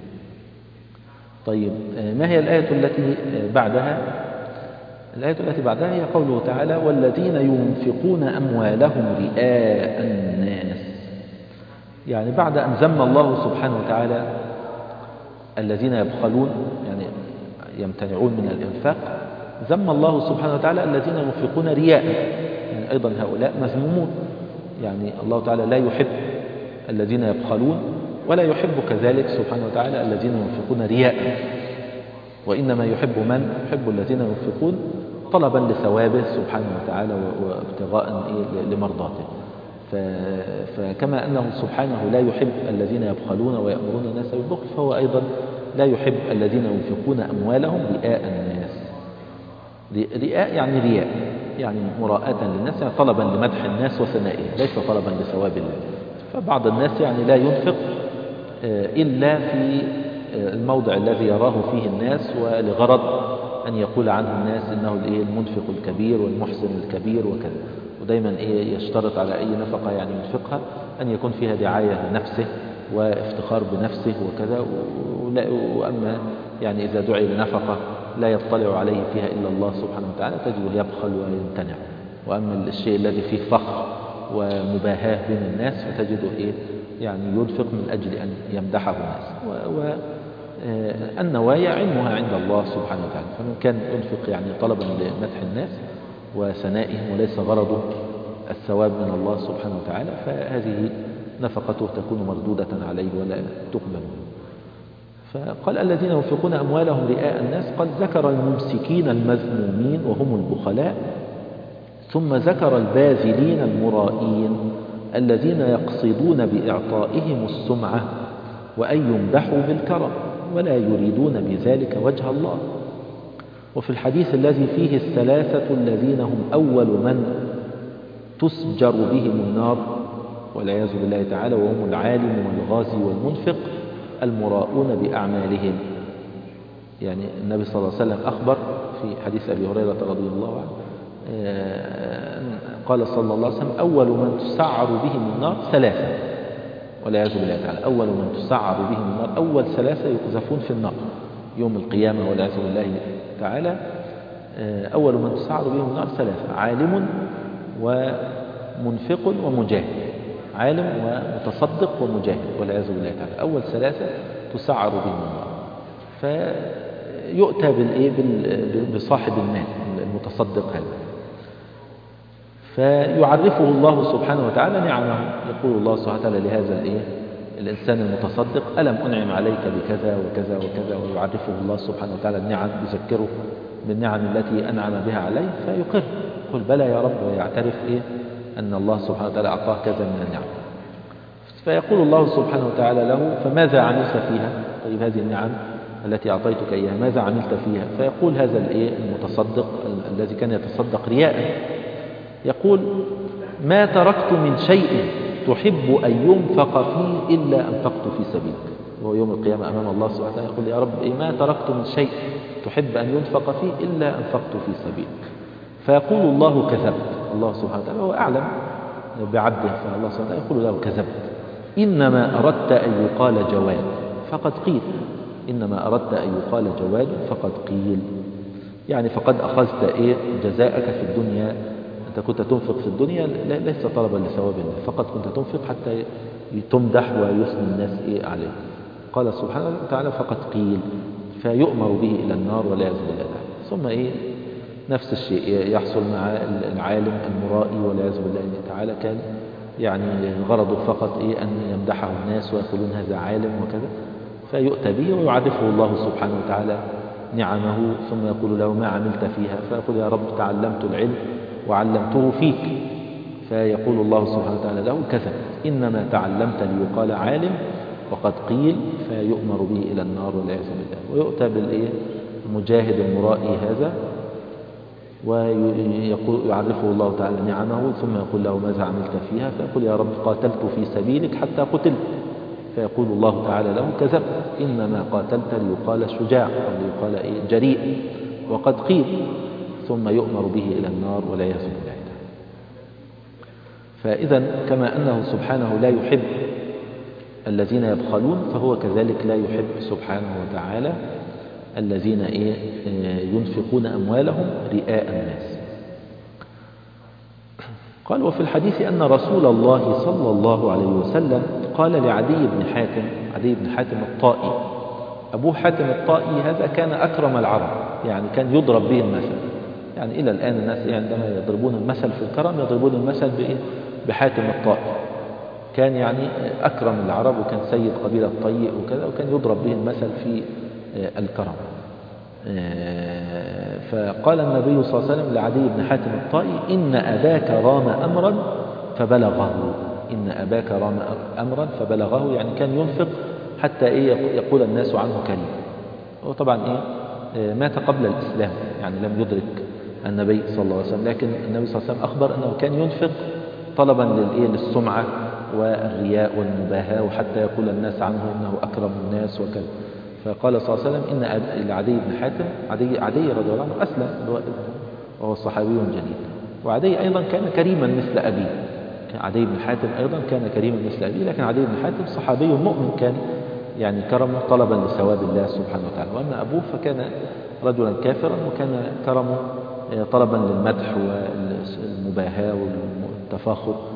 طيب ما هي الآية التي بعدها؟ الآية التي بعدها هي قوله تعالى: والذين ينفقون أموالهم رئاء الناس. يعني بعد أن ذم الله سبحانه وتعالى الذين يبخلون يعني يمتنعون من الإنفاق، ذم الله سبحانه وتعالى الذين ينفقون رياء، يعني أيضا هؤلاء مذمومون. يعني الله تعالى لا يحب الذين يبخلون، ولا يحب كذلك سبحانه وتعالى الذين ينفقون رياء، وإنما يحب من؟ يحب الذين ينفقون طلبا لثوابه سبحانه وتعالى وابتغاء لمرضاته. فكما أنه سبحانه لا يحب الذين يبخلون ويأمرون الناس بالبخل، فهو أيضا لا يحب الذين ينفقون أموالهم رئاء الناس. رئاء يعني رياء، يعني مراءة للناس، يعني طلبا لمدح الناس وثنائهم، ليس طلبا لثواب الله. فبعض الناس يعني لا ينفق إلا في الموضع الذي يراه فيه الناس، ولغرض أن يقول عنه الناس إنه المنفق الكبير والمحسن الكبير وكذا، ودايما يشترط على أي نفقة يعني ينفقها أن يكون فيها دعاية لنفسه وافتخار بنفسه وكذا. وأما يعني إذا دعي لنفقة لا يطلع عليه فيها إلا الله سبحانه وتعالى تجده يبخل ويمتنع. وأما الشيء الذي فيه فخر ومباهاة بين الناس فتجده يعني ينفق من أجل أن يمدحه الناس. النوايا علمها عند الله سبحانه وتعالى، فمن كان ينفق يعني طلبا لمدح الناس وثنائهم وليس غرضه الثواب من الله سبحانه وتعالى، فهذه نفقته تكون مردودة عليه ولا تقبل. فقال الذين ينفقون أموالهم رئاء الناس، قد ذكر الممسكين المذمومين وهم البخلاء، ثم ذكر الباذلين المرائين الذين يقصدون بإعطائهم السمعة وأن يمدحوا بالكرم ولا يريدون بذلك وجه الله. وفي الحديث الذي فيه الثلاثة الذين هم أول من تسجر بهم النار والعياذ بالله تعالى، وهم العالم والغازي والمنفق المراؤون بأعمالهم. يعني النبي صلى الله عليه وسلم أخبر في حديث أبي هريرة رضي الله عنه قال صلى الله عليه وسلم أول من تسعر بهم النار ثلاثة والعياذ بالله تعالى، أول من تسعر بهم النار، أول ثلاثة يقذفون في النار يوم القيامة والعياذ بالله تعالى. أول من تسعر بهم النار ثلاثة: عالم ومنفق ومجاهد، عالم ومتصدق ومجاهد والعياذ بالله تعالى، أول ثلاثة تسعر بهم النار. فيؤتى بصاحب المال المتصدق هذا، فيعرفه الله سبحانه وتعالى نعمه. يقول الله سبحانه وتعالى لهذا الإنسان المتصدق: ألم أنعم عليك بكذا وكذا وكذا، ويعرفه الله سبحانه وتعالى النعم، يذكره بالنعم التي أنعم بها عليه فيقر، قل بلى يا رب، ويعترف أن الله سبحانه وتعالى أعطاه كذا من النعم. فيقول الله سبحانه وتعالى له: فماذا عملت فيها؟ طيب هذه النعم التي أعطيتك إياها ماذا عملت فيها؟ فيقول هذا المتصدق الذي كان يتصدق رياء، يقول: ما تركت من شيء تحب أن ينفق فيه إلا أنفقت في سبيلك. وهو يوم القيامة أمام الله سبحانه وتعالى يقول: يا رب ما تركت من شيء تحب أن ينفق فيه إلا أنفقت في سبيلك. فيقول الله: كذبت. الله سبحانه وتعالى هو أعلم بعبده، فالله سبحانه وتعالى يقول له: كذبت، إنما أردت أن يقال جواد فقد قيل. إنما أردت أن يقال جواد فقد قيل، يعني فقد أخذت جزاءك في الدنيا. أنت كنت تنفق في الدنيا ليس طلبا لثواب الله، فقط كنت تنفق حتى تمدح ويثني الناس عليه. قال سبحانه وتعالى: فقد قيل، فيؤمر به إلى النار والعياذ بالله. ثم نفس الشيء يحصل مع العالم المرائي والعياذ بالله تعالى، كان يعني غرضه فقط أن يمدحه الناس ويقولون هذا عالم وكذا، فيؤتى به ويعرفه الله سبحانه وتعالى نعمه، ثم يقول له: ما عملت فيها؟ فيقول: يا رب تعلمت العلم وعلمته فيك. فيقول الله سبحانه وتعالى له: كذب، إنما تعلمت ليقال عالم وقد قيل، فيؤمر به إلى النار والعياذ بالله. ويؤتى بالمجاهد المرائي هذا ويعرفه الله تعالى نعمه، ثم يقول له: ماذا عملت فيها؟ فيقول: يا رب قاتلت في سبيلك حتى قتلت. فيقول الله تعالى له: كذبت، إنما قاتلت ليقال شجاع أو ليقال جريء وقد قيل، ثم يؤمر به إلى النار والعياذ بالله. فإذا كما أنه سبحانه لا يحب الذين يبخلون، فهو كذلك لا يحب سبحانه وتعالى الذين ينفقون أموالهم رئاء الناس. قال: وفي الحديث أن رسول الله صلى الله عليه وسلم قال لعدي بن حاتم، عدي بن حاتم الطائي، أبو حاتم الطائي هذا كان أكرم العرب، يعني كان يضرب به المثل. يعني إلى الآن الناس عندما يضربون المثل في الكرم يضربون المثل بحاتم الطائي. كان يعني أكرم العرب، وكان سيد قبيلة طيء وكذا، وكان يضرب به المثل في الكرم. فقال النبي صلى الله عليه وسلم لعدي بن حاتم الطائي: إن أباك رام أمرا فبلغه. إن أباك رام أمرا فبلغه، يعني كان ينفق حتى يقول الناس عنه كريم. وطبعا مات قبل الإسلام، يعني لم يدرك النبي صلى الله عليه وسلم، لكن النبي صلى الله عليه وسلم أخبر أنه كان ينفق طلبا للسمعة والرياء والمباهاة، وحتى يقول الناس عنه إنه أكرم الناس وكذا. فقال صلى الله عليه وسلم: إن عدي بن حاتم، عدي رضي الله عنه أسلم وهو صحابي جليل، وعدي أيضا كان كريما مثل أبيه. عدي بن حاتم أيضا كان كريما مثل أبيه، لكن عدي بن حاتم صحابي مؤمن، كان يعني كرمه طلبا لثواب الله سبحانه وتعالى. وأما أبوه فكان رجلا كافرا، وكان كرمه طلبا للمدح والمباهاة والتفاخر.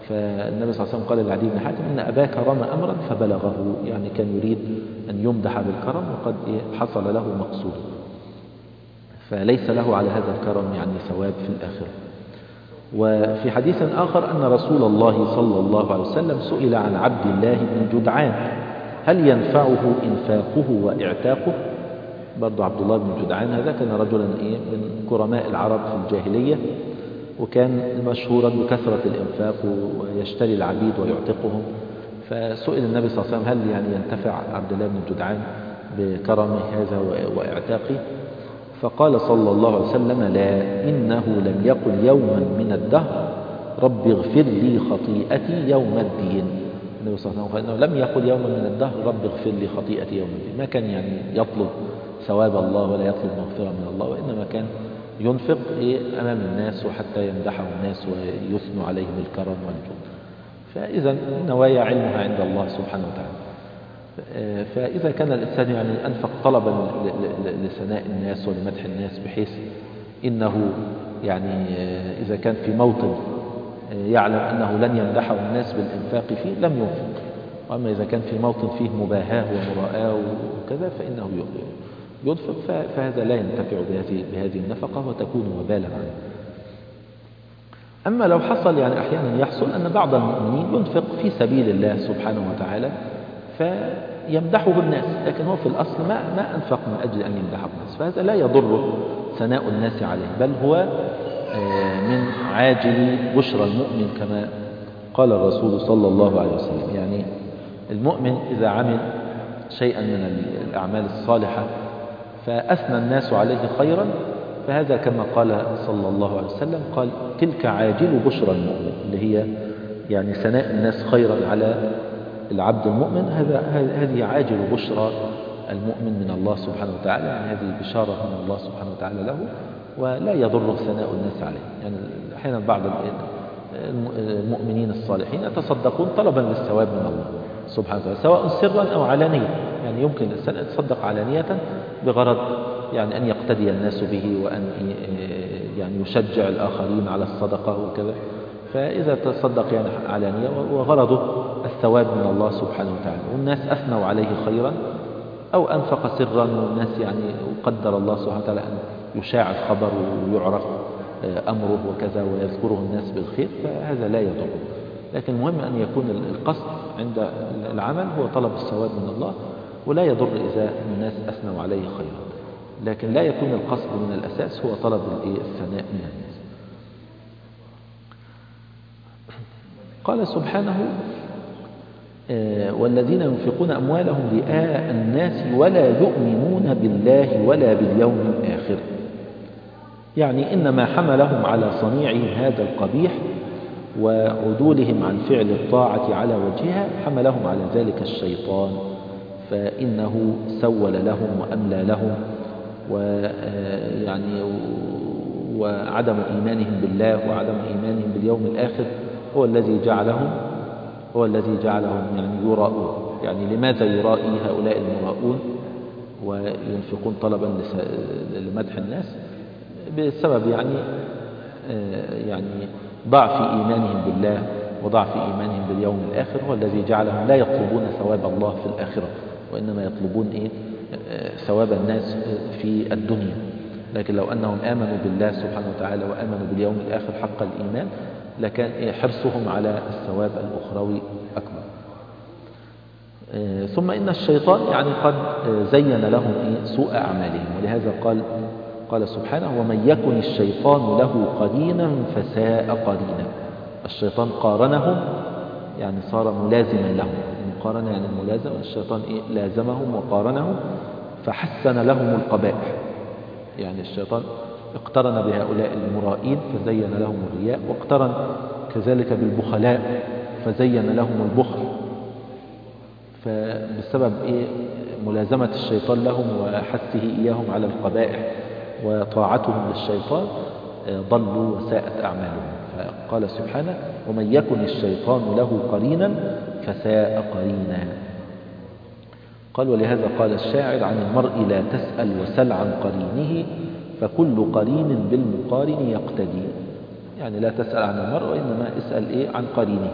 فالنبي صلى الله عليه وسلم قال لعدي بن حاتم إن أباك رمى أمرا فبلغه، يعني كان يريد أن يمدح بالكرم وقد حصل له مقصود، فليس له على هذا الكرم يعني ثواب في الآخرة. وفي حديث آخر أن رسول الله صلى الله عليه وسلم سئل عن عبد الله بن جدعان هل ينفعه إنفاقه وإعتاقه؟ برضو عبد الله بن جدعان هذا كان رجلا من كرماء العرب في الجاهلية، وكان مشهورا بكثرة الإنفاق ويشتري العبيد ويعتقهم. فسئل النبي صلى الله عليه وسلم هل يعني ينتفع عبد الله بن جدعان بكرمه هذا وإعتاقه؟ فقال صلى الله عليه وسلم لا، إنه لم يقل يوما من الدهر رب اغفر لي خطيئتي يوم الدين. النبي صلى الله عليه وسلم قال إنه لم يقل يوما من الدهر رب اغفر لي خطيئتي يوم الدين، ما كان يعني يطلب ثواب الله ولا يطلب مغفرة من الله، وإنما كان ينفق أمام الناس وحتى يمدحه الناس ويثنوا عليه بالكرم والجود. فإذا النوايا علمها عند الله سبحانه وتعالى. فإذا كان الإنسان يعني أنفق طلبا لثناء الناس ولمدح الناس، بحيث إنه يعني إذا كان في موطن يعلم أنه لن يمدحه الناس بالإنفاق فيه لم ينفق، وأما إذا كان في موطن فيه مباهاة ومراءة وكذا فإنه ينفق، فهذا لا ينتفع بهذه النفقة وتكون وبالا عنه. أما لو حصل يعني أحيانا يحصل أن بعض المؤمنين ينفق في سبيل الله سبحانه وتعالى فيمدحه الناس، لكن هو في الأصل ما أنفق من أجل أن يمدحه الناس، فهذا لا يضر ثناء الناس عليه، بل هو من عاجل بشرى المؤمن كما قال الرسول صلى الله عليه وسلم. يعني المؤمن إذا عمل شيئا من الأعمال الصالحة فأثنى الناس عليه خيرا، فهذا كما قال صلى الله عليه وسلم قال تلك عاجل بشرى المؤمن، اللي هي يعني ثناء الناس خيرا على العبد المؤمن، هذه عاجل بشرى المؤمن من الله سبحانه وتعالى، يعني هذه بشارة من الله سبحانه وتعالى له، ولا يضر ثناء الناس عليه. يعني أحيانا بعض المؤمنين الصالحين يتصدقون طلبا للثواب من الله سبحانه وتعالى سواء سرا أو علانية، يعني يمكن الإنسان أن يتصدق علانية بغرض يعني أن يقتدي الناس به وأن يعني يشجع الآخرين على الصدقة وكذا، فإذا تصدق يعني علانية وغرضه الثواب من الله سبحانه وتعالى والناس أثنوا عليه خيرا، أو أنفق سرا والناس يعني قدر الله سبحانه وتعالى أن يشاع الخبر ويعرف أمره وكذا ويذكره الناس بالخير، فهذا لا يضر. لكن المهم أن يكون القصد عند العمل هو طلب الثواب من الله، ولا يضر إذا الناس أثنوا عليه خيرا، لكن لا يكون القصد من الأساس هو طلب الثناء من الناس. قال سبحانه والذين ينفقون أموالهم رئاء الناس ولا يؤمنون بالله ولا باليوم الآخر، يعني إنما حملهم على صنيعهم هذا القبيح وعدولهم عن فعل الطاعة على وجهها، حملهم على ذلك الشيطان، فإنه سول لهم وأملى لهم، ويعني وعدم إيمانهم بالله وعدم إيمانهم باليوم الآخر هو الذي جعلهم يعني يراؤون. يعني لماذا يرائي هؤلاء المراؤون وينفقون طلبا لمدح الناس؟ بسبب يعني ضعف إيمانهم بالله وضعف إيمانهم باليوم الآخر هو الذي جعلهم لا يطلبون ثواب الله في الآخرة، وإنما يطلبون ثواب الناس في الدنيا. لكن لو أنهم آمنوا بالله سبحانه وتعالى وآمنوا باليوم الآخر حق الإيمان لكان حرصهم على الثواب الأخروي أكبر. ثم إن الشيطان يعني قد زين لهم سوء أعمالهم، ولهذا قال سبحانه ومن يكن الشيطان له قرينا فساء قرينا. الشيطان قارنهم يعني صار ملازما لهم، المقارنة يعني الملازمة، الشيطان لازمهم وقارنهم فحسن لهم القبائح. يعني الشيطان اقترن بهؤلاء المرائين فزين لهم الرياء، واقترن كذلك بالبخلاء فزين لهم البخل، فبسبب ملازمة الشيطان لهم وحثه إياهم على القبائح وطاعتهم للشيطان ضلوا وساءت أعمالهم. فقال سبحانه ومن يكن الشيطان له قرينا فساء قرينا. قال ولهذا قال الشاعر عن المرء لا تسأل وسل عن قرينه فكل قرين بالمقارن يقتدي. يعني لا تسأل عن المرء وإنما اسأل إيه عن قرينه.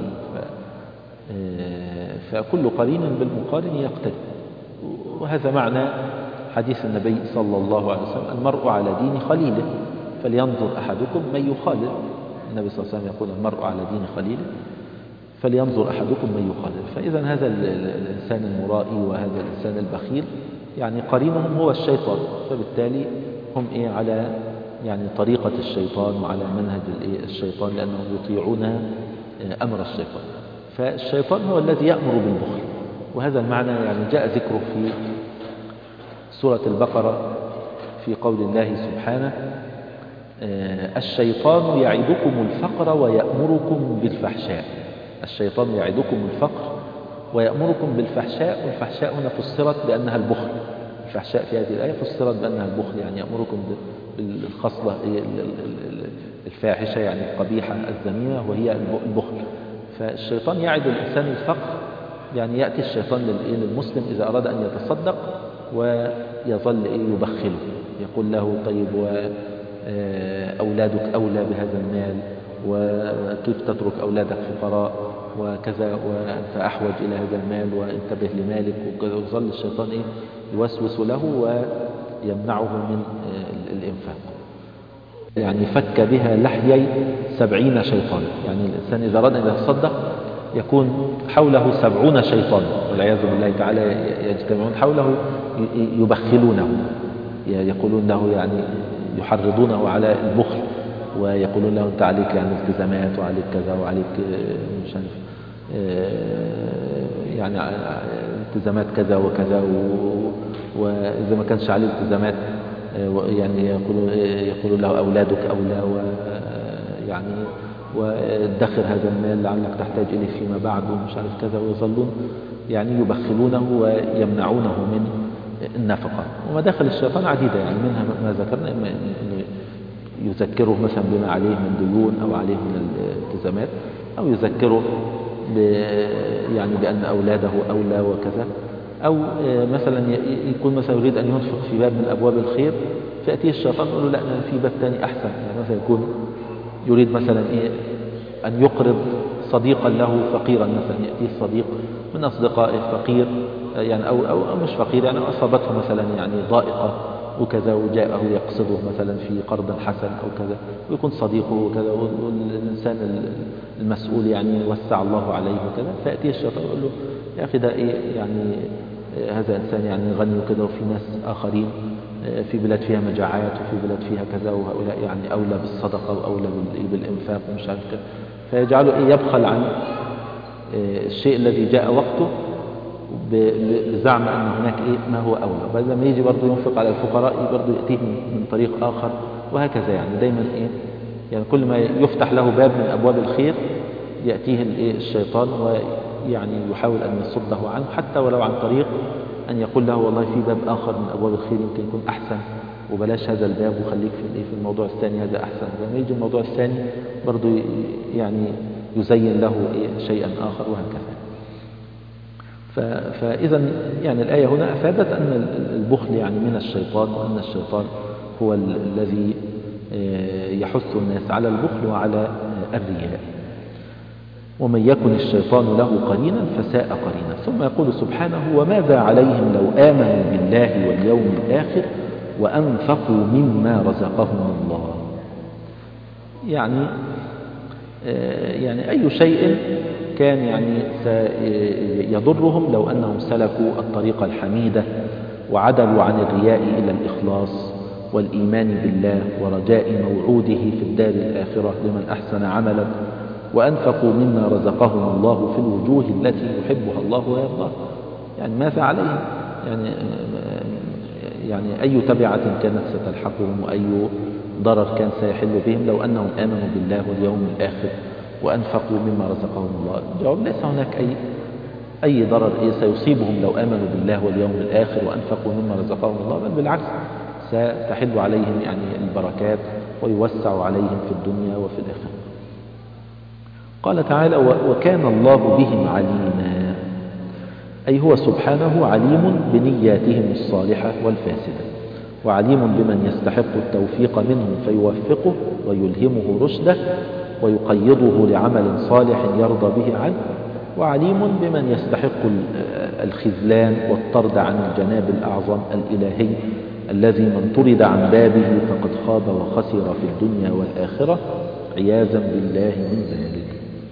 فكل قرين بالمقارن يقتدي. وهذا معنى حديث النبي صلى الله عليه وسلم: المرء على دين خليله فلينظر أحدكم من يخالل. النبي صلى الله عليه وسلم يقول: المرء على دين خليله فلينظر أحدكم من يخالل. فإذا هذا الإنسان المرائي وهذا الإنسان البخيل يعني قرينهم هو الشيطان، فبالتالي هم إيه على يعني طريقة الشيطان وعلى منهج الشيطان، لأنهم يطيعون أمر الشيطان. فالشيطان هو الذي يأمر بالبخل، وهذا المعنى يعني جاء ذكره في سورة البقرة في قول الله سبحانه: الشيطان يعدكم الفقر ويأمركم بالفحشاء. الشيطان يعدكم الفقر ويأمركم بالفحشاء، والفحشاء هنا فسرت بأنها البخل. الفحشاء في هذه الآية فسرت بأنها البخل، يعني يأمركم بالخصلة الفاحشة يعني القبيحة الذميمة وهي البخل. فالشيطان يعد الإنسان الفقر، يعني يأتي الشيطان للمسلم إذا أراد أن يتصدق ويظل يبخله، يقول له: طيب وأولادك أولى بهذا المال، وكيف تترك أولادك فقراء وكذا، وأنت أحوج إلى هذا المال وانتبه لمالك وكذا. ويظل الشيطان يوسوس له ويمنعه من الإنفاق. يعني فك بها لحيي 70 شيطان، يعني الإنسان إذا أراد أن يتصدق يكون حوله 70 شيطان والعياذ بالله تعالى يجتمعون حوله يبخلونه، يقولون له يعني يحرضونه على البخل، ويقولون له: أنت عليك يعني التزامات وعليك كذا وعليك مش عارف يعني التزامات كذا وكذا، وإذا ما كانش عليه التزامات يعني يقولون له: أولادك أولى، ويعني وادخر هذا المال لعلك تحتاج إليه فيما بعد ومش عارف كذا. ويظلون يعني يبخلونه ويمنعونه من النفقة. ومداخل الشيطان عديدة، يعني منها ما ذكرنا: إما أنه يذكره مثلا بما عليه من ديون أو عليه من الالتزامات، أو يذكره يعني بأن أولاده أولى وكذا، أو مثلا يكون مثلا يريد أن ينفق في باب من أبواب الخير، فيأتيه الشيطان يقول له: لا، أنا في باب تاني أحسن. يعني مثلا يكون يريد مثلا أن يقرض صديقا له فقيرا، مثلا يأتيه صديق من أصدقائه فقير يعني أو مش فقير، يعني أصابته مثلا يعني ضائقة وكذا، وجاءه يقصده مثلا في قرض حسن أو كذا، ويكون صديقه وكذا، والإنسان المسؤول يعني وسع الله عليه وكذا، فيأتيه الشيطان يقول له: يا أخي ده يعني هذا إنسان يعني غني وكذا، وفي ناس آخرين في بلاد فيها مجاعات وفي بلاد فيها كذا، وهؤلاء يعني أولى بالصدقة وأولى بالإنفاق ومش عارف كذا، فيجعله يبخل عن الشيء الذي جاء وقته بزعم أن هناك ما هو أولى. بعد ما يجي برضه ينفق على الفقراء برضه يأتيه من طريق آخر، وهكذا. يعني دايما يعني كل ما يفتح له باب من أبواب الخير يأتيه الشيطان ويعني يحاول أن يصده عنه، حتى ولو عن طريق أن يقول له: والله في باب آخر من أبواب الخير يمكن يكون أحسن، وبلاش هذا الباب وخليك في الموضوع الثاني، هذا أحسن. لما يجي الموضوع الثاني برضه يعني يزين له شيئا آخر، وهكذا. فإذا يعني الآية هنا أفادت أن البخل يعني من الشيطان، وأن الشيطان هو الذي يحث الناس على البخل وعلى الرياء. ومن يكن الشيطان له قرينا فساء قرينا. ثم يقول سبحانه: وماذا عليهم لو آمنوا بالله واليوم الآخر وأنفقوا مما رزقهم الله. يعني أي شيء كان يعني سيضرهم لو أنهم سلكوا الطريق الحميدة وعدلوا عن الرياء إلى الإخلاص والإيمان بالله ورجاء موعوده في الدار الآخرة لمن أحسن عملا، وأنفقوا مما رزقهم الله في الوجوه التي يحبها الله ويرضاها. يعني ماذا عليهم؟ يعني أي تبعة كانت ستلحقهم وأي ضرر كان سيحل بهم لو أنهم آمنوا بالله واليوم الآخر وأنفقوا مما رزقهم الله؟ الجواب: ليس هناك أي ضرر سيصيبهم لو آمنوا بالله واليوم الآخر وأنفقوا مما رزقهم الله، بل بالعكس ستحل عليهم يعني البركات ويوسع عليهم في الدنيا وفي الآخرة. قال تعالى: وكان الله بهم عليما، أي هو سبحانه عليم بنياتهم الصالحة والفاسدة، وعليم بمن يستحق التوفيق منه فيوفقه ويلهمه رشده ويقيضه لعمل صالح يرضى به عنه، وعليم بمن يستحق الخذلان والطرد عن الجناب الأعظم الإلهي الذي من طرد عن بابه فقد خاب وخسر في الدنيا والآخرة عياذا بالله من ذلك.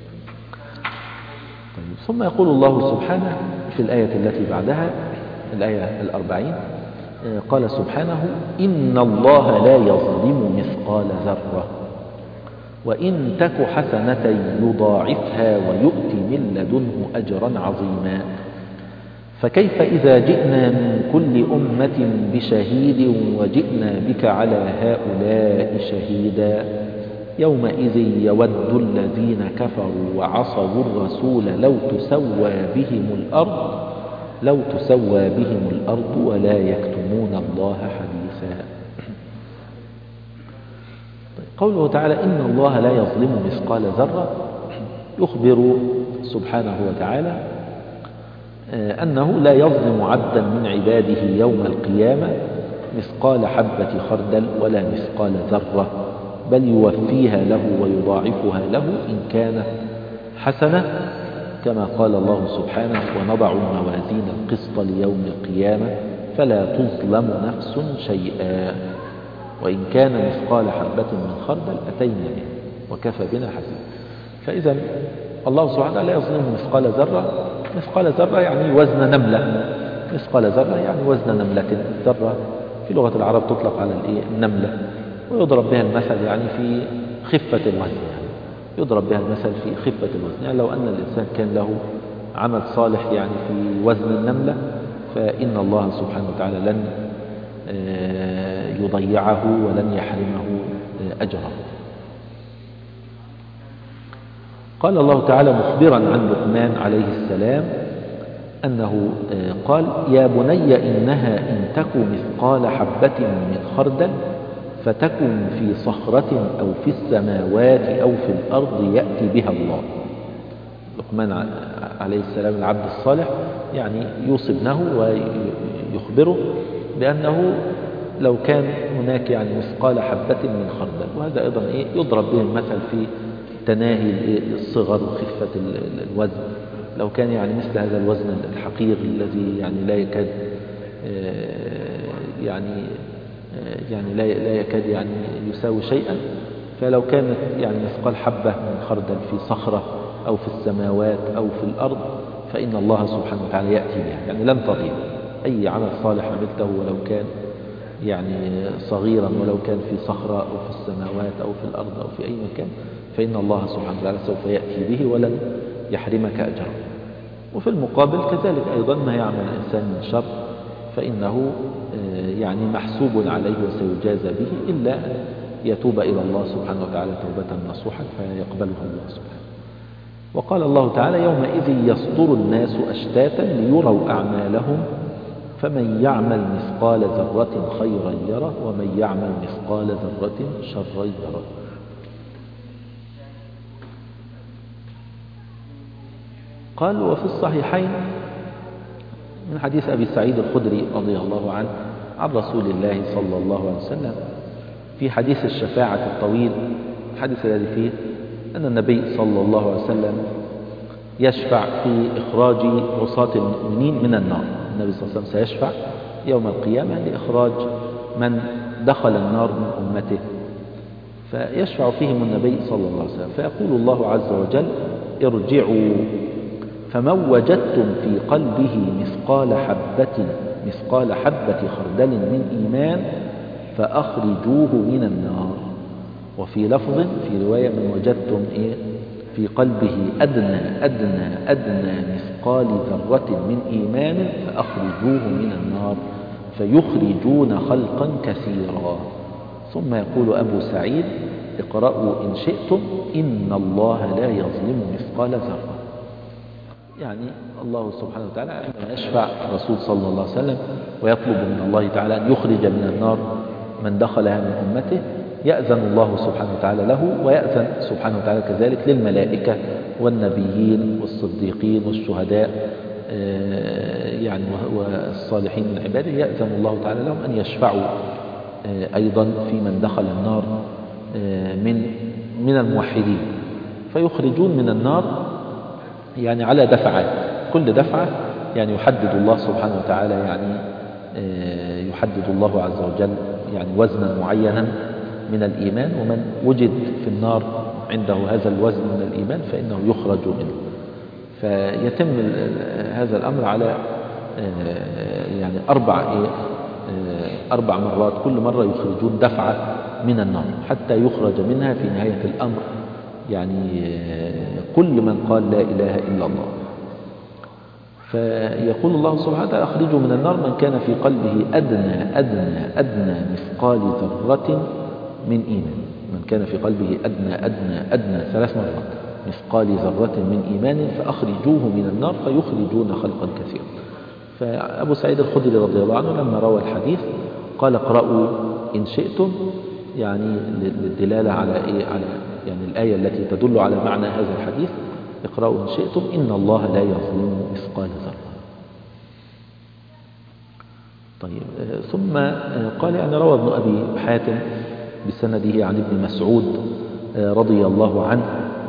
طيب، ثم يقول الله سبحانه في الآية التي بعدها الآية 40 قال سبحانه: إن الله لا يظلم مثقال ذرة وإن تك حسنة يضاعفها ويؤتي من لدنه أجرا عظيما. فكيف إذا جئنا من كل أمة بشهيد وجئنا بك على هؤلاء شهيدا يومئذ يود الذين كفروا وعصوا الرسول لو تسوى بهم الأرض ولا يكتمون الله حديثا. قوله تعالى: إن الله لا يظلم مثقال ذرة، يخبر سبحانه وتعالى أنه لا يظلم عبدا من عباده يوم القيامة مثقال حبة خردل ولا مثقال ذرة، بل يوفيها له ويضاعفها له إن كانت حسنة، كما قال الله سبحانه: ونضع الموازين القسط ليوم القيامة فلا تظلم نفس شيئا وإن كان مثقال حبة من خردل أتينا به وكفى بنا حسيبا. فإذا الله سبحانه وتعالى لا يظلم مثقال ذرة. مثقال ذرة يعني وزن نملة، مثقال ذرة يعني وزن نملة. الذرة في لغة العرب تطلق على النملة، ويضرب بها المثل يعني في خفة الوزن، يضرب بها المثل في خفة الوزن. يعني لو أن الإنسان كان له عمل صالح يعني في وزن النملة، فإن الله سبحانه وتعالى لن يضيعه ولن يحرمه أجره. قال الله تعالى مخبرا عن لقمان عليه السلام أنه قال: يا بني إنها إن تك مثقال حبة من خردل فتكن في صخرة أو في السماوات أو في الأرض يأتي بها الله. لقمان عليه السلام العبد الصالح يعني يوصي ابنه ويخبره بأنه لو كان هناك يعني مثقال حبة من خردل، وهذا أيضا يضرب به المثل في تناهي الصغر وخفة الوزن. لو كان يعني مثل هذا الوزن الحقير الذي يعني لا يكاد لا يكاد يعني يساوي شيئا، فلو كانت يعني مثقال حبة من خردل في صخرة أو في السماوات أو في الأرض فإن الله سبحانه وتعالى يأتي بها، يعني لن تضيع. أي عمل صالح عملته ولو كان يعني صغيرا، ولو كان في صخرة أو في السماوات أو في الأرض أو في أي مكان، فإن الله سبحانه وتعالى سوف يأتي به ولن يحرمك أجره. وفي المقابل كذلك أيضا ما يعمل الإنسان من شر فإنه يعني محسوب عليه وسيجازى به، إلا أن يتوب إلى الله سبحانه وتعالى توبة نصوحا فيقبلها الله سبحانه. وقال الله تعالى: يومئذ يصدر الناس أشتاتا ليروا أعمالهم فمن يعمل مثقال ذرة خيرا يره ومن يعمل مثقال ذرة شرا يره. قال: وفي الصحيحين من حديث أبي سعيد الخدري رضي الله عنه عن رسول الله صلى الله عليه وسلم في حديث الشفاعة الطويل، الحديث الذي فيه أن النبي صلى الله عليه وسلم يشفع في إخراج عصاة المؤمنين من النار. النبي صلى الله عليه وسلم سيشفع يوم القيامة لإخراج من دخل النار من أمته، فيشفع فيهم النبي صلى الله عليه وسلم، فيقول الله عز وجل: ارجعوا فمن وجدتم في قلبه مثقال حبة خردل من إيمان فأخرجوه من النار. وفي لفظ في رواية: من وجدتم في قلبه أدنى مثقال ذرة من إيمان فأخرجوه من النار فيخرجون خلقا كثيرا. ثم يقول أبو سعيد: اقرأوا إن شئتم إن الله لا يظلم مثقال ذرة. يعني الله سبحانه وتعالى عندما يشفع الرسول صلى الله عليه وسلم ويطلب من الله تعالى أن يخرج من النار من دخلها من أمته، يأذن الله سبحانه وتعالى له، ويأذن سبحانه وتعالى كذلك للملائكة والنبيين والصديقين والشهداء يعني والصالحين من عباده، يأذن الله تعالى لهم أن يشفعوا أيضا في من دخل النار من الموحدين، فيخرجون من النار يعني على دفعات، كل دفعة يعني يحدد الله سبحانه وتعالى، يعني يحدد الله عز وجل يعني وزنا معينا من الإيمان، ومن وجد في النار عنده هذا الوزن من الإيمان فإنه يخرج منه. فيتم هذا الأمر على يعني أربع مرات، كل مرة يخرجون دفعة من النار حتى يخرج منها في نهاية الأمر يعني كل من قال لا إله إلا الله. فيقول الله سبحانه وتعالى أخرجوا من النار من كان في قلبه أدنى مثقال ذرة من إيمان، من كان في قلبه أدنى 3 مرات مثقال ذرة من إيمان فأخرجوه من النار فيخرجون خلقا كثيرا. فأبو سعيد الخدري رضي الله عنه لما روى الحديث قال اقرأوا إن شئتم، يعني للدلالة على على يعني الآية التي تدل على معنى هذا الحديث، اقرأوا إن شئتم إن الله لا يظلم مثقال ذرة. طيب ثم قال يعني روى ابن أبي حاتم بسنده عن ابن مسعود رضي الله عنه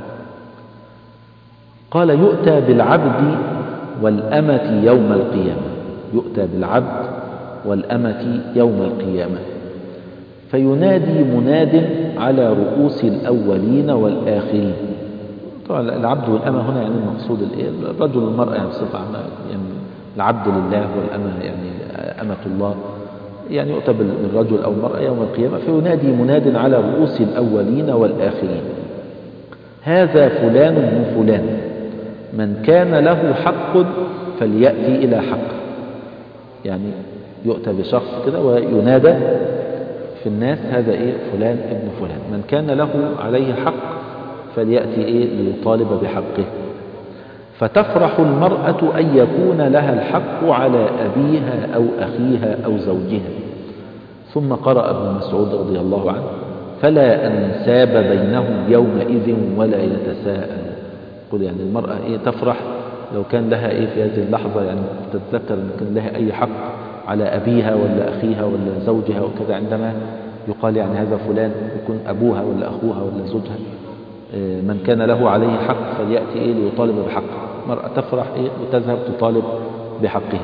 قال يؤتى بالعبد والأمة يوم القيامة، يؤتى بالعبد والأمة يوم القيامة فينادي مناد على رؤوس الأولين والآخرين. طبعا العبد والأمة هنا يعني المقصود الرجل والمرأة يعني بصفة عامة، يعني العبد لله والأمة يعني أمة الله، يعني يؤتى بالرجل أو المرأة يوم القيامة فينادي مناد على رؤوس الأولين والآخرين هذا فلان من فلان من كان له حق فليأتي إلى حق. يعني يؤتى بشخص كده وينادى في الناس هذا فلان ابن فلان من كان له عليه حق فليأتي ليطالب بحقه. فتفرح المرأة أن يكون لها الحق على أبيها أو أخيها أو زوجها. ثم قرأ ابن مسعود رضي الله عنه فلا أنساب بينهم يومئذ ولا يتساءل. قل يعني المرأة تفرح لو كان لها في هذه اللحظة، يعني تتذكر أن كان لها أي حق على أبيها ولا أخيها ولا زوجها وكذا، عندما يقال يعني هذا فلان يكون أبوها ولا أخوها ولا زوجها من كان له عليه حق فليأتي ليطالب بحقه. المرأة تفرح وتذهب تطالب بحقها.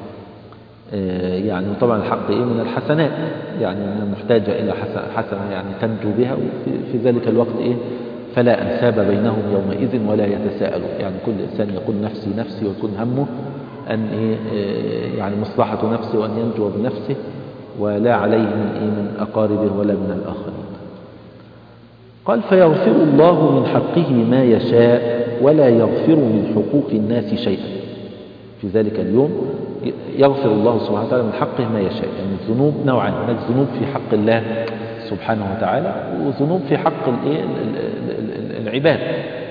يعني طبعا الحق من الحسنات، يعني محتاجة إلى حسنة يعني تنجو بها، وفي ذلك الوقت فلا أنساب بينهم يومئذ ولا يتساءلون. يعني كل إنسان يقول نفسي نفسي، ويكون همه أن يعني مصلحة نفسه وأن ينجو بنفسه ولا عليه من أقاربه ولا من الآخرين. قال فيغفر الله من حقه ما يشاء ولا يغفر من حقوق الناس شيئا. في ذلك اليوم يغفر الله سبحانه وتعالى من حقه ما يشاء. يعني الذنوب نوعان، هناك ذنوب في حق الله سبحانه وتعالى وذنوب في حق العباد.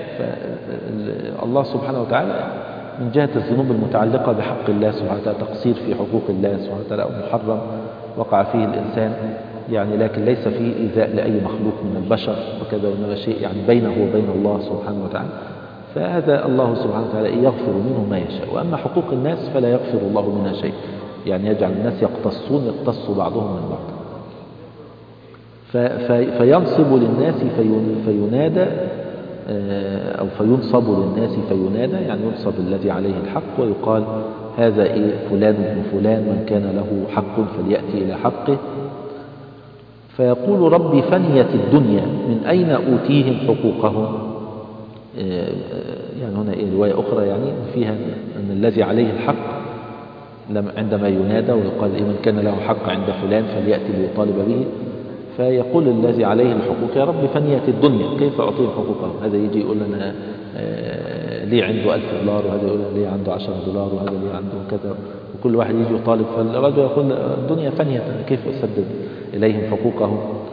فالله سبحانه وتعالى من جهة الذنوب المتعلقة بحق الله سبحانه وتعالى تقصير في حقوق الله سبحانه وتعالى أو محرم وقع فيه الإنسان، يعني لكن ليس فيه إيذاء لأي مخلوق من البشر وكذا، وإنما شيء يعني بينه وبين الله سبحانه وتعالى، فهذا الله سبحانه وتعالى يغفر منه ما يشاء. وأما حقوق الناس فلا يغفر الله منها شيء، يعني يجعل الناس يقتص بعضهم من بعض. فينصب للناس فينادى أو فينصب للناس فينادى، يعني ينصب الذي عليه الحق ويقال هذا فلان ابن فلان من كان له حق فليأتي إلى حقه. فيقول ربي فنيت الدنيا من أين أوتيهم حقوقهم. يعني هنا رواية أخرى يعني فيها أن الذي عليه الحق عندما ينادى ويقال من كان له حق عند فلان فليأتي ليطالب به، فيقول الذي عليه الحقوق يا رب فنيت الدنيا كيف أعطيهم حقوقهم. هذا يجي يقول لنا لي عنده $1000 وهذا يقول لي عنده $10 وهذا لي عنده كذا، وكل واحد يجي يطالب، فالرجل يقول الدنيا فنيت كيف أسدد إليهم حقوقهم.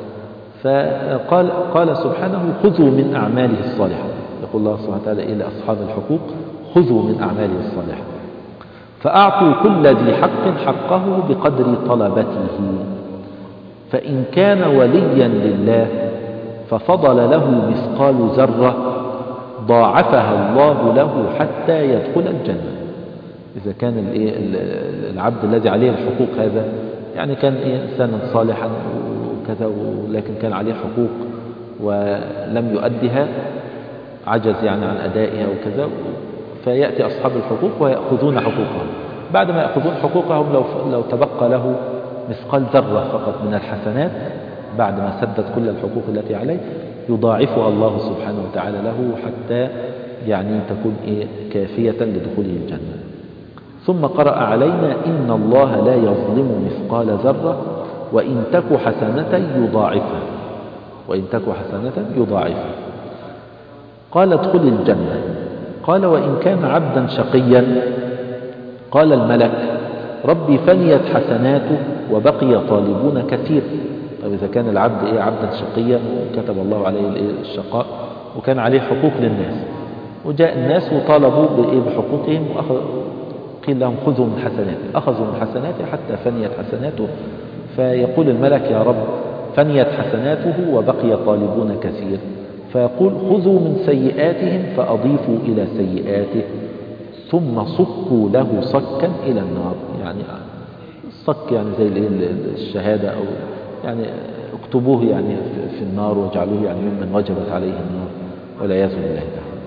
فقال سبحانه خذوا من أعماله الصالحة. يقول الله سبحانه وتعالى إلى أصحاب الحقوق خذوا من أعماله الصالحة فأعطوا كل ذي حق حقه بقدر طلبته، فإن كان وليا لله ففضل له مثقال ذرة ضاعفها الله له حتى يدخل الجنة. إذا كان العبد الذي عليه الحقوق هذا يعني كان إنسانا صالحا وكذا، ولكن كان عليه حقوق ولم يؤدها، عجز يعني عن أدائها وكذا، فيأتي أصحاب الحقوق ويأخذون حقوقهم. بعد ما يأخذون حقوقهم لو تبقى له مثقال ذرة فقط من الحسنات بعد ما سدد كل الحقوق التي عليه، يضاعفها الله سبحانه وتعالى له حتى يعني تكون كافية لدخوله الجنة. ثم قرأ علينا إن الله لا يظلم مثقال ذرة وإن تك حسنة يضاعفها، وإن تك حسنة يضاعفها. قال ادخل الجنة. قال وإن كان عبدا شقيا؟ قال الملك ربي فنيت حسناته وبقي طالبون كثير. طيب إذا كان العبد عبدا شقيا وكتب الله عليه الشقاء وكان عليه حقوق للناس، وجاء الناس وطالبوا بحقوقهم، قيل لهم خذوا من حسناته، أخذوا من حسناته حتى فنيت حسناته، فيقول الملك يا رب فنيت حسناته وبقي طالبون كثير، فيقول خذوا من سيئاتهم فأضيفوا إلى سيئاته ثم صكوا له صكا إلى النار. يعني الصك يعني زي الشهادة، أو يعني اكتبوه يعني في النار واجعلوه يعني ممن وجبت عليه النار، والعياذ بالله تعالى.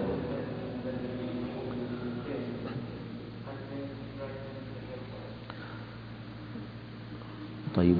طيب،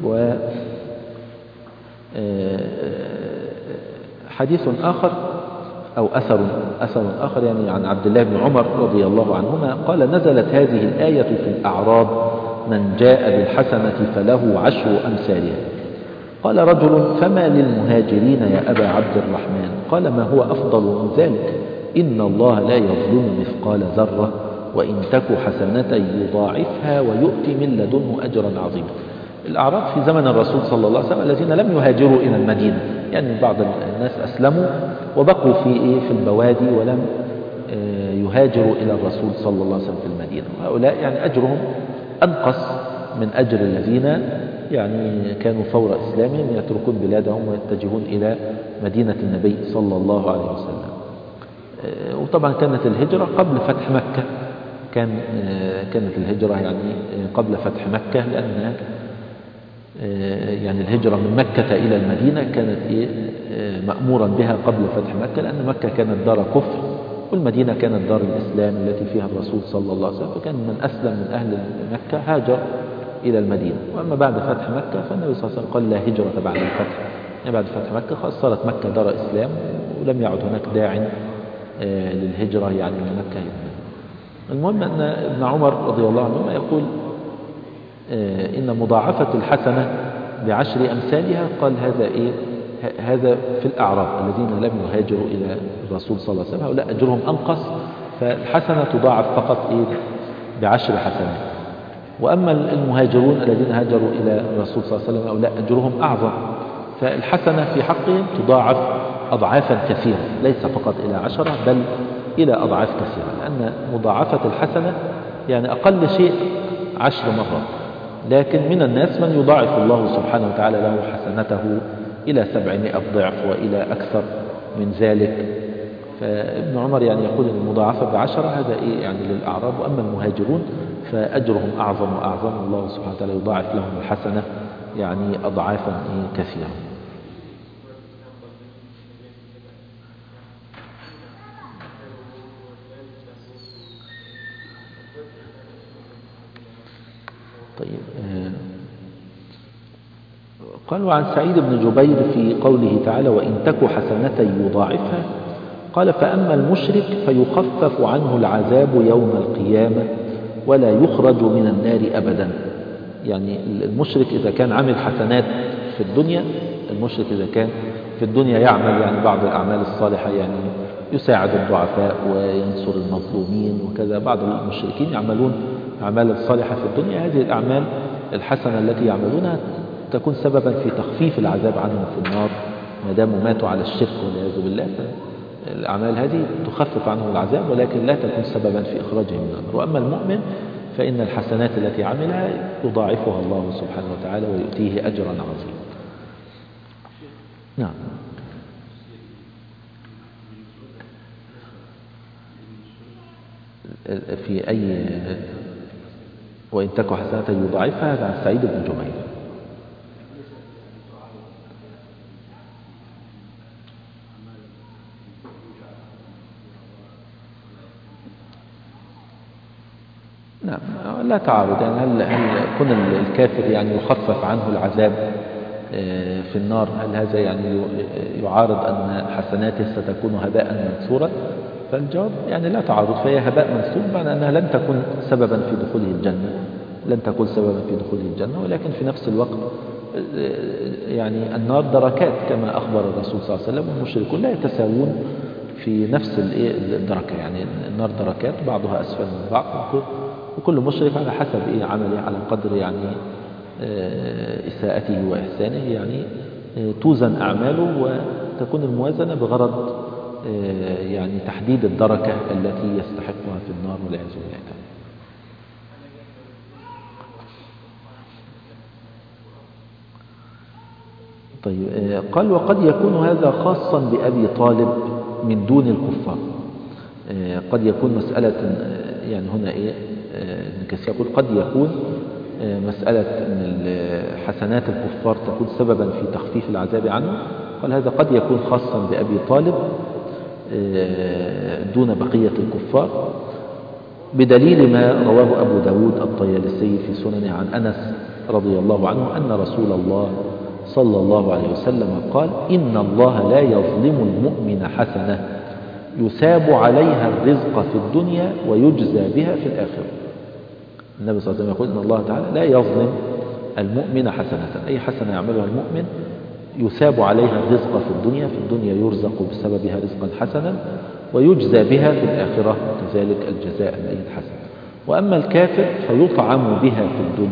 حديث آخر أو أثر آخر يعني عن عبد الله بن عمر رضي الله عنهما قال نزلت هذه الآية في الأعراب من جاء بالحسنة فله 10 أمثالها. قال رجل فما للمهاجرين يا أبا عبد الرحمن؟ قال ما هو أفضل من ذلك؟ إن الله لا يظلم مثقال ذرة وإن تك حسنة يضاعفها ويؤتي من لدنه أجرا عظيما. الأعراب في زمن الرسول صلى الله عليه وسلم الذين لم يهاجروا إلى المدينة، يعني بعض الناس أسلموا وبقوا في البوادي ولم يهاجروا إلى الرسول صلى الله عليه وسلم في المدينة، وهؤلاء يعني أجرهم أنقص من أجر الذين يعني كانوا فور إسلامهم يتركون بلادهم ويتجهون إلى مدينة النبي صلى الله عليه وسلم. وطبعا كانت الهجرة قبل فتح مكة، كانت الهجرة يعني قبل فتح مكة، لأن يعني الهجرة من مكة إلى المدينة كانت مأمورا بها قبل فتح مكة، لأن مكة كانت دار كفر والمدينة كانت دار الإسلام التي فيها الرسول صلى الله عليه وسلم، فكان من أسلم من أهل مكة هاجر إلى المدينة. وأما بعد فتح مكة فالنبي صلى الله عليه وسلم قال لا هجرة بعد الفتح، يعني بعد فتح مكة خلاص صارت مكة دار إسلام ولم يعد هناك داع للهجرة يعني من مكة إلى المدينة. المهم أن ابن عمر رضي الله عنهما يقول إن مضاعفة الحسنة ب10 أمثالها، قال هذا في الأعراب الذين لم يهاجروا إلى الرسول صلى الله عليه وسلم، هؤلاء أجرهم أنقص، فالحسنة تضاعف فقط ب10 حسنات. وأما المهاجرون الذين هاجروا إلى الرسول صلى الله عليه وسلم هؤلاء أجرهم أعظم، فالحسنة في حقهم تضاعف أضعافا كثيرة، ليس فقط إلى 10 بل إلى أضعاف كثيرة، لأن مضاعفة الحسنة يعني أقل شيء 10 مرات، لكن من الناس من يضاعف الله سبحانه وتعالى له حسنته إلى 700 ضعف وإلى أكثر من ذلك. فابن عمر يعني يقول أن المضاعفة ب10 هذا يعني للأعراب، وأما المهاجرون فأجرهم أعظم وأعظم، الله سبحانه وتعالى يضاعف لهم الحسنة يعني أضعافا كثيرة. طيب، قال وعن سعيد بن جبير في قوله تعالى وإن تك حسنة يضاعفها، قال فأما المشرك فيخفف عنه العذاب يوم القيامة ولا يخرج من النار أبدا. يعني المشرك إذا كان عمل حسنات في الدنيا، المشرك إذا كان في الدنيا يعمل يعني بعض الأعمال الصالحة، يعني يساعد الضعفاء وينصر المظلومين وكذا، بعض المشركين يعملون أعمال الصالحة في الدنيا، هذه الأعمال الحسنة التي يعملونها تكون سببا في تخفيف العذاب عنهم في النار ما داموا ماتوا على الشرك والعياذ بالله، فالأعمال هذه تخفف عنهم العذاب ولكن لا تكون سببا في إخراجهم من النار. وأما المؤمن فإن الحسنات التي عملها يضاعفها الله سبحانه وتعالى ويؤتيه أجرا عظيما. نعم. في أي وإن تك حسنة يضاعفها عن سعيد بن جبير. نعم لا تعارض. يعني هل يكون الكافر يعني يخفف عنه العذاب في النار، هل هذا يعني يعارض أن حسناته ستكون هباء منثورا؟ فالجواب يعني لا تعارض، فهي هباء منثور معنى أنها لن تكون سببا في دخوله الجنة، لن تكون سببا في دخوله الجنة، ولكن في نفس الوقت يعني النار دركات كما أخبر الرسول صلى الله عليه وسلم، والمشركون لا يتساوون في نفس الدركة، يعني النار دركات بعضها أسفل من بعض، وكل مشرك على حسب عمله، على قدر يعني إساءته وإحسانه يعني توزن أعماله، وتكون الموازنة بغرض يعني تحديد الدركة التي يستحقها في النار والعياذ بالله تعالى. طيب قال وقد يكون هذا خاصا بأبي طالب من دون الكفار. قد يكون مسألة يعني هنا ابن كثير يقول قد يكون مسألة أن حسنات الكفار تكون سببا في تخفيف العذاب عنه، قال هذا قد يكون خاصا بأبي طالب دون بقية الكفار، بدليل ما رواه أبو داود الطيالسي في سننه عن أنس رضي الله عنه أن رسول الله صلى الله عليه وسلم قال إن الله لا يظلم المؤمن حسنة يثاب عليها الرزق في الدنيا ويجزى بها في الآخرة. النبي صلى الله عليه وسلم يقول إن الله تعالى لا يظلم المؤمن حسنة، أي حسنة يعملها المؤمن يثاب عليها الرزق في الدنيا يرزق بسببها رزقا حسنا، ويجزى بها في الآخرة كذلك الجزاء الحسن. وأما الكافر فيطعم بها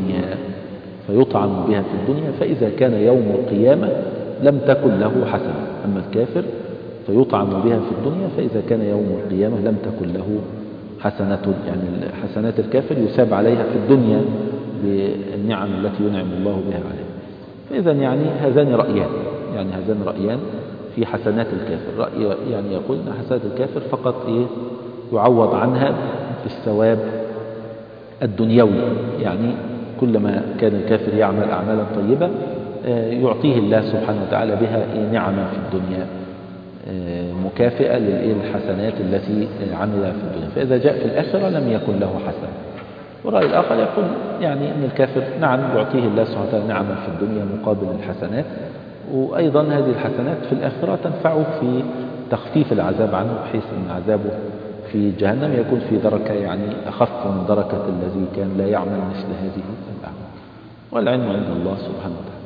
في الدنيا فإذا كان يوم القيامة لم تكن له حسنة. أما الكافر فيطعم بها في الدنيا فإذا كان يوم القيامة لم تكن له حسنة، يعني حسنات الكافر يثاب عليها في الدنيا بالنعم التي ينعم الله بها عليه. فإذا يعني هذان رأيان في حسنات الكافر. رأي يعني يقول أن حسنات الكافر فقط يعوض عنها بالثواب الدنيوي، يعني كلما كان الكافر يعمل أعمالا طيبة يعطيه الله سبحانه وتعالى بها نعمة في الدنيا مكافئة للحسنات التي عملها في الدنيا، فإذا جاء في الآخرة لم يكن له حسنة. والرأي الآخر يقول يعني أن الكافر نعم يعطيه الله سبحانه وتعالى نعمة في الدنيا مقابل الحسنات، وأيضا هذه الحسنات في الآخرة تنفعه في تخفيف العذاب عنه، بحيث أن عذابه في جهنم يكون في دركة يعني أخف من دركة الذي كان لا يعمل مثل هذه الأعمال، والعلم عند الله سبحانه وتعالى.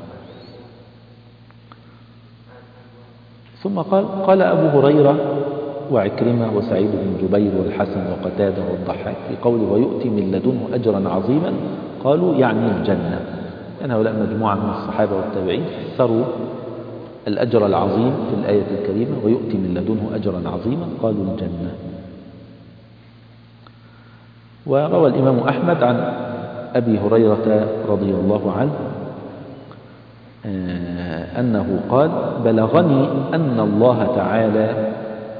ثم قال أبو هريرة وعكرمة وسعيد بن جبير والحسن وقتادة والضحاك في قوله ويؤتي من لدنه أجرا عظيما، قالوا يعني الجنة. يعني هؤلاء مجموعة من الصحابة والتابعين فسروا الأجر العظيم في الآية الكريمة ويؤتي من لدنه أجرا عظيما قالوا الجنة. وروى الإمام أحمد عن أبي هريرة رضي الله عنه أنه قال بلغني أن الله تعالى،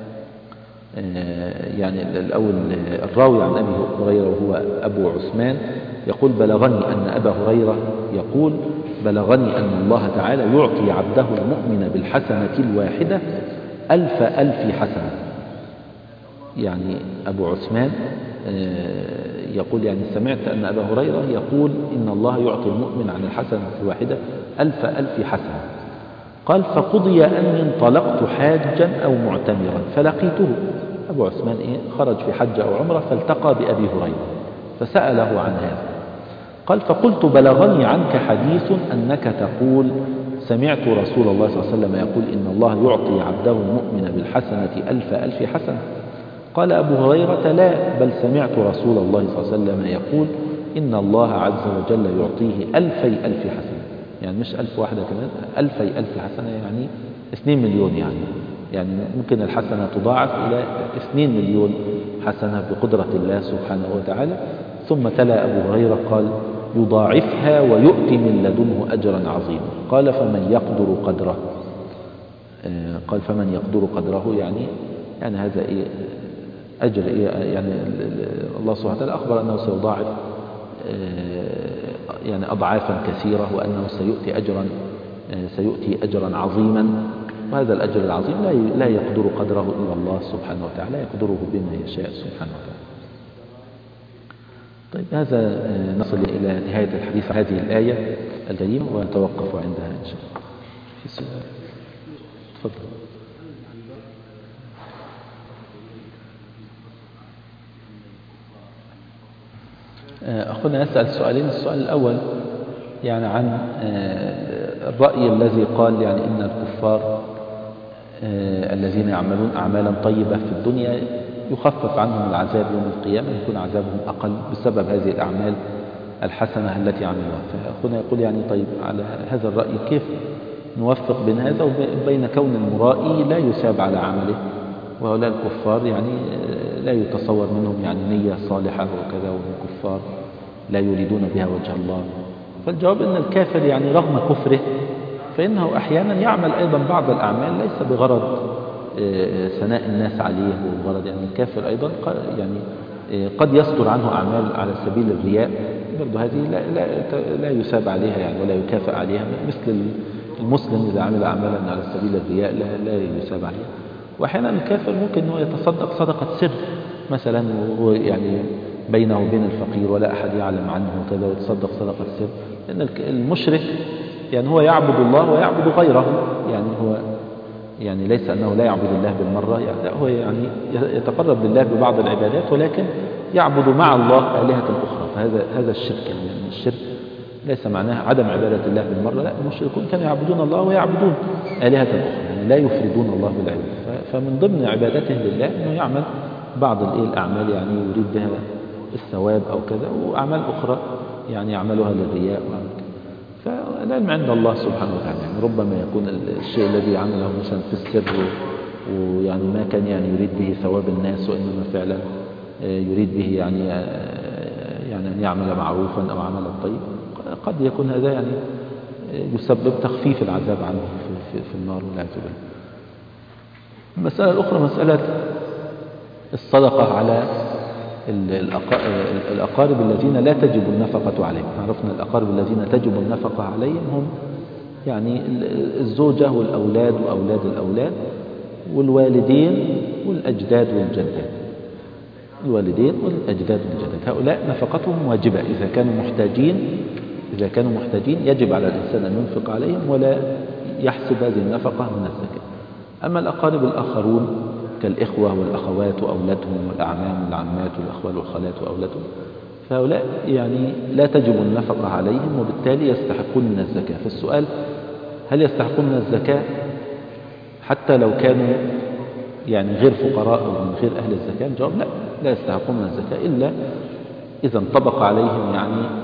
يعني الأول الراوي عن أبي هريرة وهو أبو عثمان يقول بلغني أن أبا هريرة يقول بلغني أن الله تعالى يعطي عبده المؤمن بالحسنة الواحدة 1000 حسنة. يعني أبو عثمان يقول يعني سمعت أن أبا هريرة يقول إن الله يعطي المؤمن عن الحسنة الواحدة 1000 حسنة. قال فقضي أني انطلقت حاجا أو معتمرا فلقيته. أبو عثمان خرج في حج أو عمرة فالتقى بأبي هريرة فسأله عن هذا. قال فقلت بلغني عنك حديث أنك تقول سمعت رسول الله صلى الله عليه وسلم يقول إن الله يعطي عبده المؤمن بالحسنة 1000 حسنة. قال أبو هريرة لا بل سمعت رسول الله صلى الله عليه وسلم يقول إن الله عز وجل يعطيه 1000 حسنة، يعني مش 1000 واحدة كمان، 1000 حسنة يعني 2 مليون، يعني ممكن الحسنة تضاعف إلى 2 مليون حسنة بقدرة الله سبحانه وتعالى. ثم تلا أبو هريرة قال يضاعفها ويؤتي من لدنه أجرا عظيما. قال فمن يقدر قدره، قال فمن يقدر قدره يعني هذا أجر يعني الله سبحانه وتعالى أخبر أنه سيضاعف يعني أضعافا كثيرة، وأنه سيؤتي أجرا عظيما، وهذا الأجر العظيم لا يقدر قدره إلا الله سبحانه وتعالى، يقدره بما يشاء سبحانه وتعالى. طيب هذا نصل إلى نهاية الحديث عن هذه الآية الكريمة ونتوقف عندها إن شاء الله. في سؤال؟ تفضل. أخونا يسأل سؤالين. السؤال الأول يعني عن الرأي الذي قال يعني إن الكفار الذين يعملون أعمالا طيبة في الدنيا يخفف عنهم العذاب يوم القيامة، يكون عذابهم أقل بسبب هذه الأعمال الحسنة التي عملوها. فأخونا يقول يعني طيب على هذا الرأي كيف نوفق بين هذا وبين كون المرائي لا يثاب على عمله، وهؤلاء الكفار يعني لا يتصور منهم يعني نية صالحة وكذا، وهم كفار لا يريدون بها وجه الله. فالجواب أن الكافر يعني رغم كفره فإنه أحيانا يعمل أيضا بعض الأعمال ليس بغرض ثناء الناس عليه، وبغرض يعني الكافر أيضا يعني قد يصدر عنه أعمال على سبيل الرياء، برضه هذه لا يثاب عليها يعني ولا يكافئ عليها، مثل المسلم إذا عمل أعمالا على سبيل الرياء لا يثاب عليها. وأحيانا الكافر ممكن أنه يتصدق صدقة سر مثلا، وهو يعني بينه وبين الفقير ولا أحد يعلم عنه وكذا، ويتصدق صدقة سر. لأن المشرك يعني هو يعبد الله ويعبد غيره، يعني هو يعني ليس أنه لا يعبد الله بالمرة، يعني هو يعني يتقرب لله ببعض العبادات ولكن يعبد مع الله آلهة أخرى. فهذا الشرك، يعني الشرك ليس معناه عدم عبادة الله بالمرة، لا، المشركون كانوا يعبدون الله ويعبدون آلهة أخرى، يعني لا يفردون الله بالعبادة. فمن ضمن عبادته لله أنه يعمل بعض الأعمال يعني يريد بها الثواب أو كذا، وأعمال أخرى يعني يعملها للرياء وعمل كذا. فالعلم عند الله سبحانه وتعالى، يعني ربما يكون الشيء الذي عمله مثلا في السر ويعني ما كان يعني يريد به ثواب الناس، وإنما فعلا يريد به يعني أن يعمل معروفا أو عملا طيب، قد يكون هذا يعني يسبب تخفيف العذاب عنه في النار والعياذ بالله. المسألة الأخرى مسألة الصدقة على الأقارب الذين لا تجب النفقة عليهم. عرفنا الأقارب الذين تجب النفقة عليهم هم يعني الزوجة والأولاد وأولاد الأولاد والوالدين والأجداد والجدات. الوالدين والأجداد والجدات هؤلاء نفقتهم واجبة إذا كانوا محتاجين يجب على الإنسان أن ينفق عليهم ولا يحسب هذه النفقة من الزكاة. أما الأقارب الآخرون كالإخوة والأخوات وأولادهم والأعمام والعمات والأخوال والخالات وأولادهم، فهؤلاء يعني لا تجب النفقة عليهم وبالتالي يستحقون من الزكاة. فالسؤال هل يستحقون من الزكاة حتى لو كانوا يعني غير فقراء أو من غير أهل الزكاة؟ الجواب لا يستحقون من الزكاة إلا إذا انطبق عليهم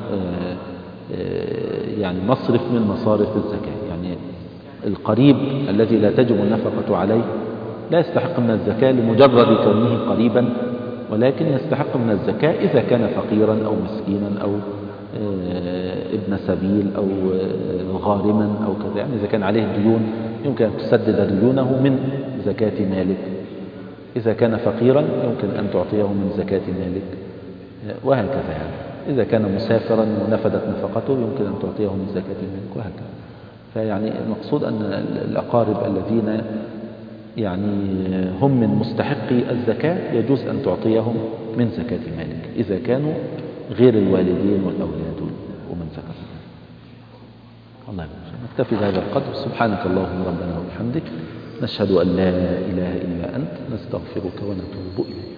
يعني مصرف من مصارف الزكاة. يعني القريب الذي لا تجب النفقة عليه لا يستحق من الزكاة لمجرد كونه قريبا، ولكن يستحق من الزكاة إذا كان فقيرا أو مسكينا أو ابن سبيل أو غارما أو كذا. يعني إذا كان عليه ديون يمكن أن تسدد ديونه من زكاة مالك، إذا كان فقيرا يمكن أن تعطيه من زكاة مالك، وهكذا. يعني إذا كان مسافرا ونفدت نفقته يمكن أن تعطيه من زكاة مالك، وهكذا. فيعني المقصود أن الأقارب الذين يعني هم من مستحقي الزكاة يجوز أن تعطيهم من زكاة مالك إذا كانوا غير الوالدين والأولاد ومن زكاة. الله يبارك. نكتفي بهذا القدر. سبحانك اللهم ربنا وبحمدك، نشهد أن لا إله إلا أنت، نستغفرك ونتوب إليك.